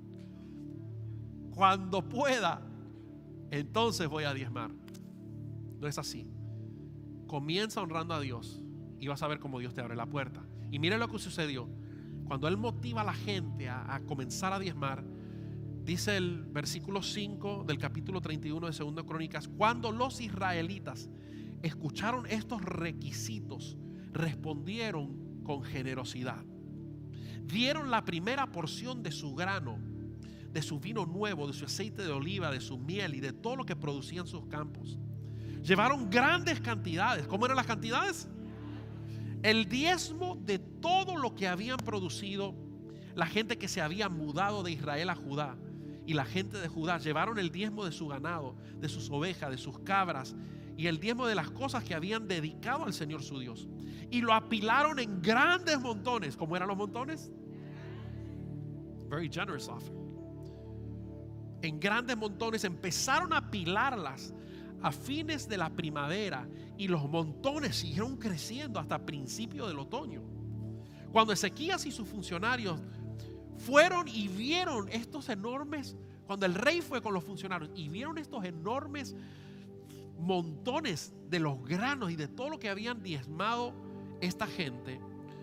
cuando pueda, entonces voy a diezmar. No es así. Comienza honrando a Dios y vas a ver cómo Dios te abre la puerta. Y mire lo que sucedió. Cuando Él motiva a la gente a, a comenzar a diezmar, dice el versículo cinco del capítulo treinta y uno de Segunda Crónicas: cuando los israelitas escucharon estos requisitos, respondieron con generosidad. Dieron la primera porción de su grano, de su vino nuevo, de su aceite de oliva, de su miel y de todo lo que producían sus campos. Llevaron grandes cantidades. ¿Cómo eran las cantidades? El diezmo de todo lo que habían producido la gente que se había mudado de Israel a Judá. Y la gente de Judá llevaron el diezmo de su ganado, de sus ovejas, de sus cabras, y el diezmo de las cosas que habían dedicado al Señor su Dios. Y lo apilaron en grandes montones. ¿Cómo eran los montones? Very generous offering. En grandes montones empezaron a apilarlas a fines de la primavera, y los montones siguieron creciendo hasta principio del otoño. Cuando Ezequías y sus funcionarios fueron y vieron estos enormes, cuando el rey fue con los funcionarios y vieron estos enormes montones de los granos y de todo lo que habían diezmado esta gente,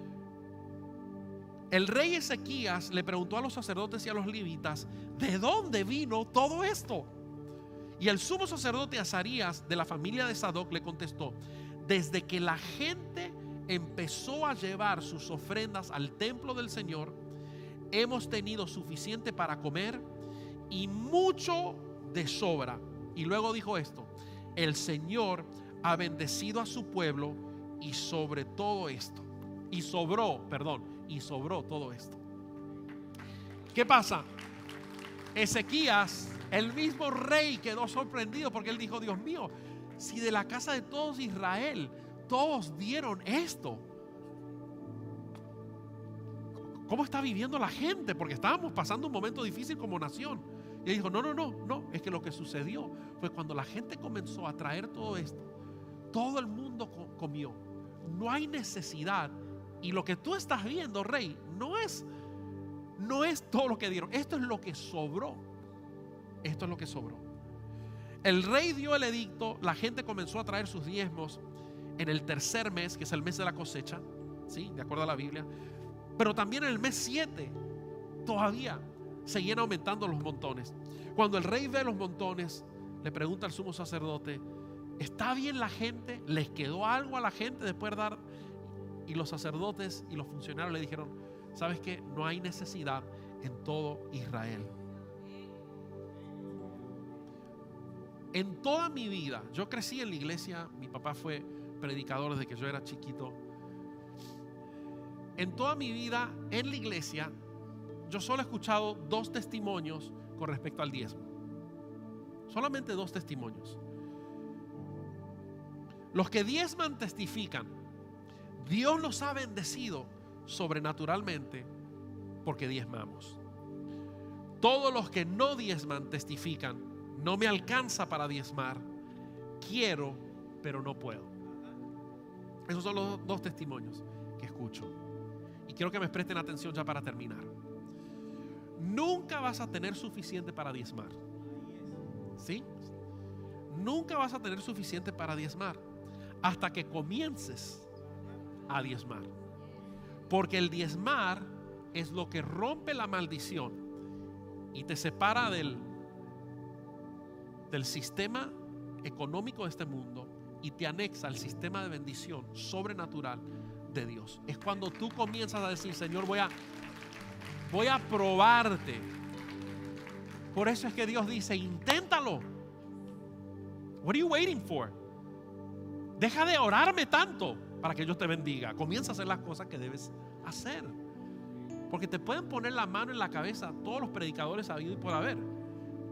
el rey Ezequías le preguntó a los sacerdotes y a los levitas: ¿de dónde vino todo esto? Y el sumo sacerdote Azarías, de la familia de Sadoc, le contestó: desde que la gente empezó a llevar sus ofrendas al templo del Señor, hemos tenido suficiente para comer y mucho de sobra. Y luego dijo esto: el Señor ha bendecido a su pueblo y sobre todo esto, y sobró, perdón, y sobró todo esto. ¿Qué pasa? Ezequías, el mismo rey, quedó sorprendido, porque él dijo: Dios mío, si de la casa de todos Israel todos dieron esto, ¿cómo está viviendo la gente? Porque estábamos pasando un momento difícil como nación. Y él dijo: no, no, no, no, es que lo que sucedió fue cuando la gente comenzó a traer todo esto, todo el mundo comió. No hay necesidad. Y lo que tú estás viendo, rey, no es No es todo lo que dieron. Esto es lo que sobró. Esto es lo que sobró. El rey dio el edicto. La gente comenzó a traer sus diezmos en el tercer mes, que es el mes de la cosecha, ¿sí? De acuerdo a la Biblia. Pero también en el mes siete todavía seguían aumentando los montones. Cuando el rey ve los montones, le pregunta al sumo sacerdote: ¿está bien la gente? ¿Les quedó algo a la gente después de dar? Y los sacerdotes y los funcionarios le dijeron: ¿sabes qué? No hay necesidad en todo Israel. En toda mi vida, yo crecí en la iglesia, mi papá fue predicador desde que yo era chiquito. En toda mi vida en la iglesia, yo solo he escuchado dos testimonios con respecto al diezmo. Solamente dos testimonios. Los que diezman testifican: Dios nos ha bendecido sobrenaturalmente porque diezmamos. Todos los que no diezman testifican: no me alcanza para diezmar, quiero pero no puedo. Esos son los dos testimonios que escucho, y quiero que me presten atención ya para terminar. Nunca vas a tener suficiente para diezmar, ¿sí? Nunca vas a tener suficiente para diezmar hasta que comiences a diezmar. Porque el diezmar es lo que rompe la maldición y te separa del, del sistema económico de este mundo y te anexa al sistema de bendición sobrenatural de Dios. Es cuando tú comienzas a decir: Señor, voy a, voy a probarte. Por eso es que Dios dice: inténtalo. What are you waiting for? Deja de orarme tanto para que yo te bendiga. Comienza a hacer las cosas que debes hacer. Porque te pueden poner la mano en la cabeza todos los predicadores habidos y por haber,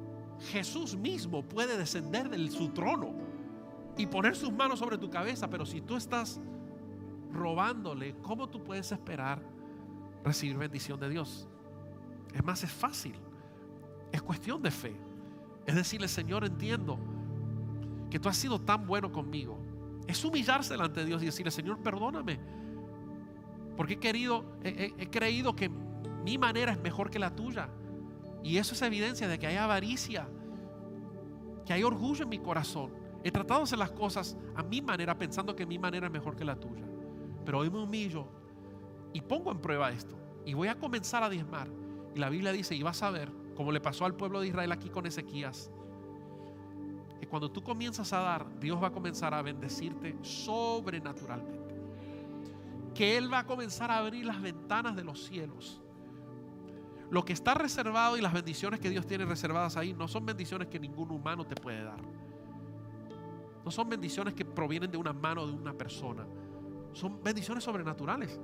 Jesús mismo puede descender de su trono y poner sus manos sobre tu cabeza, pero si tú estás robándole, ¿cómo tú puedes esperar recibir bendición de Dios? Es más, es fácil. Es cuestión de fe. Es decirle: Señor, entiendo que tú has sido tan bueno conmigo. Es humillarse delante de Dios y decirle: Señor, perdóname, porque he querido, he, he, he creído que mi manera es mejor que la tuya. Y eso es evidencia de que hay avaricia, que hay orgullo en mi corazón. He tratado de hacer las cosas a mi manera, pensando que mi manera es mejor que la tuya. Pero hoy me humillo y pongo en prueba esto, y voy a comenzar a diezmar. Y la Biblia dice, y vas a ver, como le pasó al pueblo de Israel aquí con Ezequías, que cuando tú comienzas a dar, Dios va a comenzar a bendecirte sobrenaturalmente. Que Él va a comenzar a abrir las ventanas de los cielos. Lo que está reservado y las bendiciones que Dios tiene reservadas ahí no son bendiciones que ningún humano te puede dar. No son bendiciones que provienen de una mano de una persona. Son bendiciones sobrenaturales.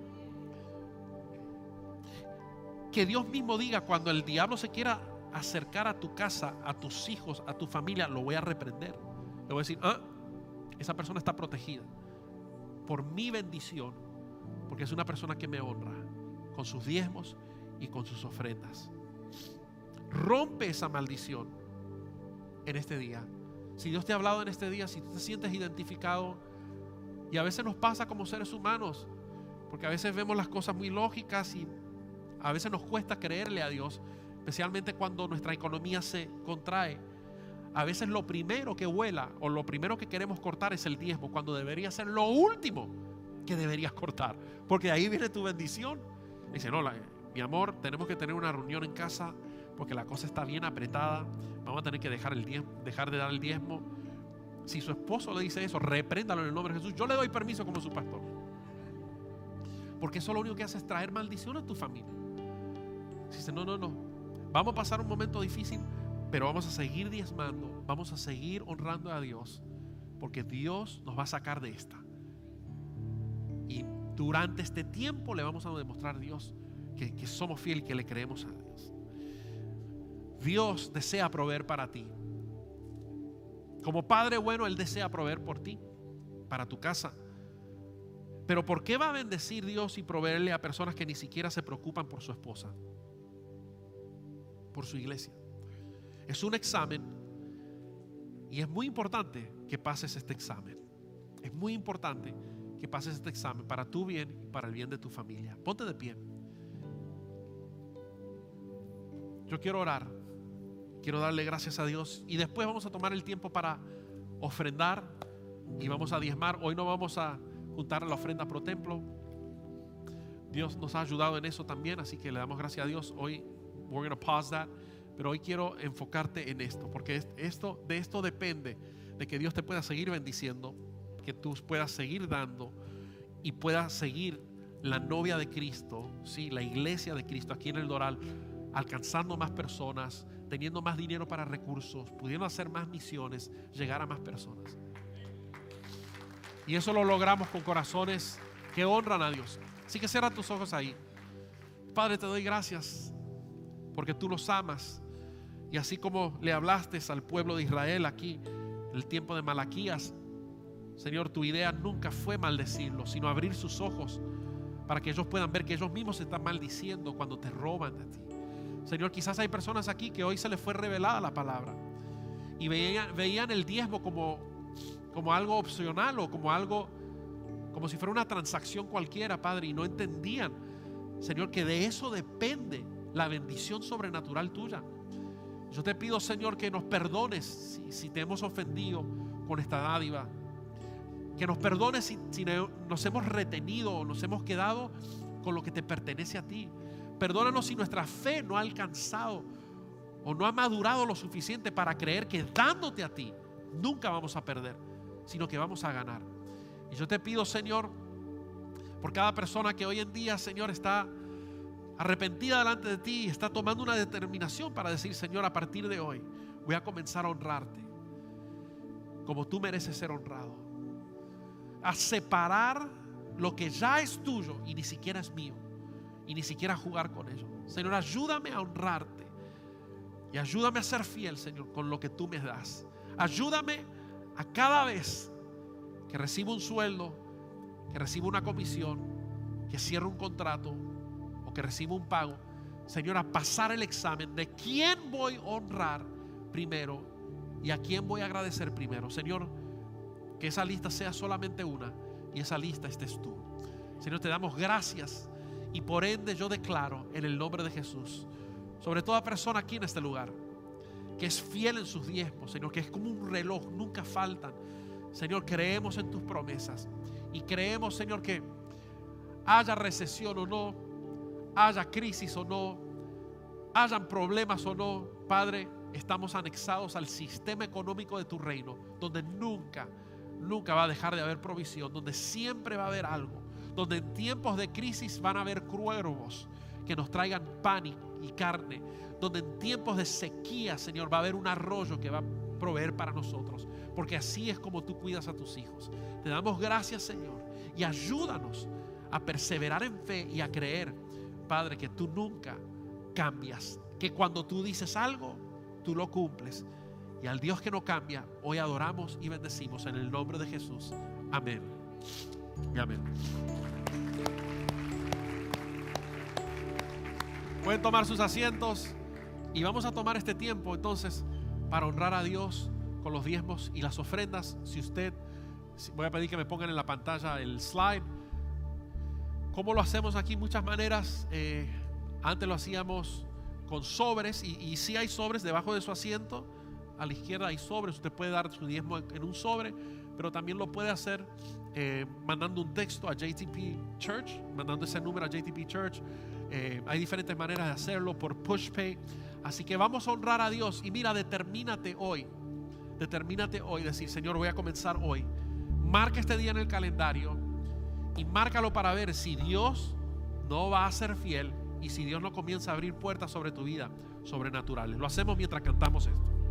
Que Dios mismo diga: cuando el diablo se quiera acercar a tu casa, a tus hijos, a tu familia, lo voy a reprender. Le voy a decir: ah, esa persona está protegida por mi bendición, porque es una persona que me honra con sus diezmos y con sus ofrendas. Rompe esa maldición en este día. Si Dios te ha hablado en este día, si tú te sientes identificado, y a veces nos pasa como seres humanos, porque a veces vemos las cosas muy lógicas y a veces nos cuesta creerle a Dios, especialmente cuando nuestra economía se contrae. A veces lo primero que vuela o lo primero que queremos cortar es el diezmo, cuando debería ser lo último que deberías cortar, porque de ahí viene tu bendición. Dice: no, la, mi amor, tenemos que tener una reunión en casa porque la cosa está bien apretada, vamos a tener que dejar, el diezmo, dejar de dar el diezmo. Si su esposo le dice eso, repréndalo en el nombre de Jesús. Yo le doy permiso como su pastor, porque eso lo único que hace es traer maldición a tu familia. Dice: no, no, no, vamos a pasar un momento difícil, pero vamos a seguir diezmando, vamos a seguir honrando a Dios, porque Dios nos va a sacar de esta. Y durante este tiempo le vamos a demostrar a Dios que, que somos fieles y que le creemos a Dios. Dios desea proveer para ti. Como Padre bueno, Él desea proveer por ti, para tu casa. Pero ¿por qué va a bendecir Dios y proveerle a personas que ni siquiera se preocupan por su esposa, por su iglesia? Es un examen, y es muy importante que pases este examen. Es muy importante que pases este examen para tu bien y para el bien de tu familia. Ponte de pie. Yo quiero orar, quiero darle gracias a Dios, y después vamos a tomar el tiempo para ofrendar y vamos a diezmar. Hoy no vamos a juntar la ofrenda pro templo. Dios nos ha ayudado en eso también, así que le damos gracias a Dios. Hoy we're going to pause that, pero hoy quiero enfocarte en esto, porque esto, de esto depende de que Dios te pueda seguir bendiciendo, que tú puedas seguir dando y puedas seguir la novia de Cristo, ¿sí? La iglesia de Cristo aquí en el Doral, alcanzando más personas, teniendo más dinero para recursos, pudiendo hacer más misiones, llegar a más personas. Y eso lo logramos con corazones que honran a Dios. Así que cierra tus ojos ahí. Padre, te doy gracias porque tú los amas, y así como le hablaste al pueblo de Israel aquí en el tiempo de Malaquías, Señor, tu idea nunca fue maldecirlos, sino abrir sus ojos para que ellos puedan ver que ellos mismos se están maldiciendo cuando te roban de ti. Señor, quizás hay personas aquí que hoy se les fue revelada la palabra y veían, veían el diezmo como, como algo opcional o como algo, como si fuera una transacción cualquiera, Padre, y no entendían, Señor, que de eso depende la bendición sobrenatural tuya. Yo te pido, Señor, que nos perdones si, si te hemos ofendido con esta dádiva, que nos perdones si, si nos hemos retenido o nos hemos quedado con lo que te pertenece a ti. Perdónanos si nuestra fe no ha alcanzado o no ha madurado lo suficiente para creer que dándote a ti nunca vamos a perder, sino que vamos a ganar. Y yo te pido, Señor, por cada persona que hoy en día, Señor, está arrepentida delante de ti y está tomando una determinación para decir: Señor, a partir de hoy voy a comenzar a honrarte como tú mereces ser honrado, a separar lo que ya es tuyo y ni siquiera es mío, y ni siquiera jugar con ello. Señor, ayúdame a honrarte Y ayúdame a ser fiel, Señor, con lo que tú me das. Ayúdame a cada vez que recibo un sueldo, que recibo una comisión, que cierro un contrato o que recibo un pago, Señor, a pasar el examen de quién voy a honrar primero y a quién voy a agradecer primero. Señor, que esa lista sea solamente una y esa lista estés tú. Señor, te damos gracias y por ende yo declaro en el nombre de Jesús, sobre toda persona aquí en este lugar, que es fiel en sus diezmos, Señor, que es como un reloj, nunca faltan. Señor, creemos en tus promesas y creemos, Señor, que haya recesión o no, haya crisis o no, hayan problemas o no, Padre, estamos anexados al sistema económico de tu reino, donde nunca, nunca va a dejar de haber provisión, donde siempre va a haber algo, donde en tiempos de crisis van a haber cuervos que nos traigan pan y, y carne, donde en tiempos de sequía, Señor, va a haber un arroyo que va a proveer para nosotros, porque así es como tú cuidas a tus hijos. Te damos gracias, Señor, y ayúdanos a perseverar en fe y a creer, Padre, que tú nunca cambias, que cuando tú dices algo, tú lo cumples. Y al Dios que no cambia, hoy adoramos y bendecimos en el nombre de Jesús. Amén y amén. Pueden tomar sus asientos y vamos a tomar este tiempo entonces para honrar a Dios con los diezmos y las ofrendas. Si usted, voy a pedir que me pongan en la pantalla el slide. ¿Cómo lo hacemos aquí? Muchas maneras. Eh, antes lo hacíamos con sobres y, y sí hay sobres debajo de su asiento. A la izquierda hay sobres. Usted puede dar su diezmo en, en un sobre, pero también lo puede hacer eh, mandando un texto a J T P Church, mandando ese número a J T P Church. Eh, hay diferentes maneras de hacerlo por PushPay. Así que vamos a honrar a Dios. Y mira, determínate hoy. Determínate hoy. Decir, Señor, voy a comenzar hoy. Marca este día en el calendario y márcalo para ver si Dios no va a ser fiel y si Dios no comienza a abrir puertas sobre tu vida sobrenaturales. Lo hacemos mientras cantamos esto.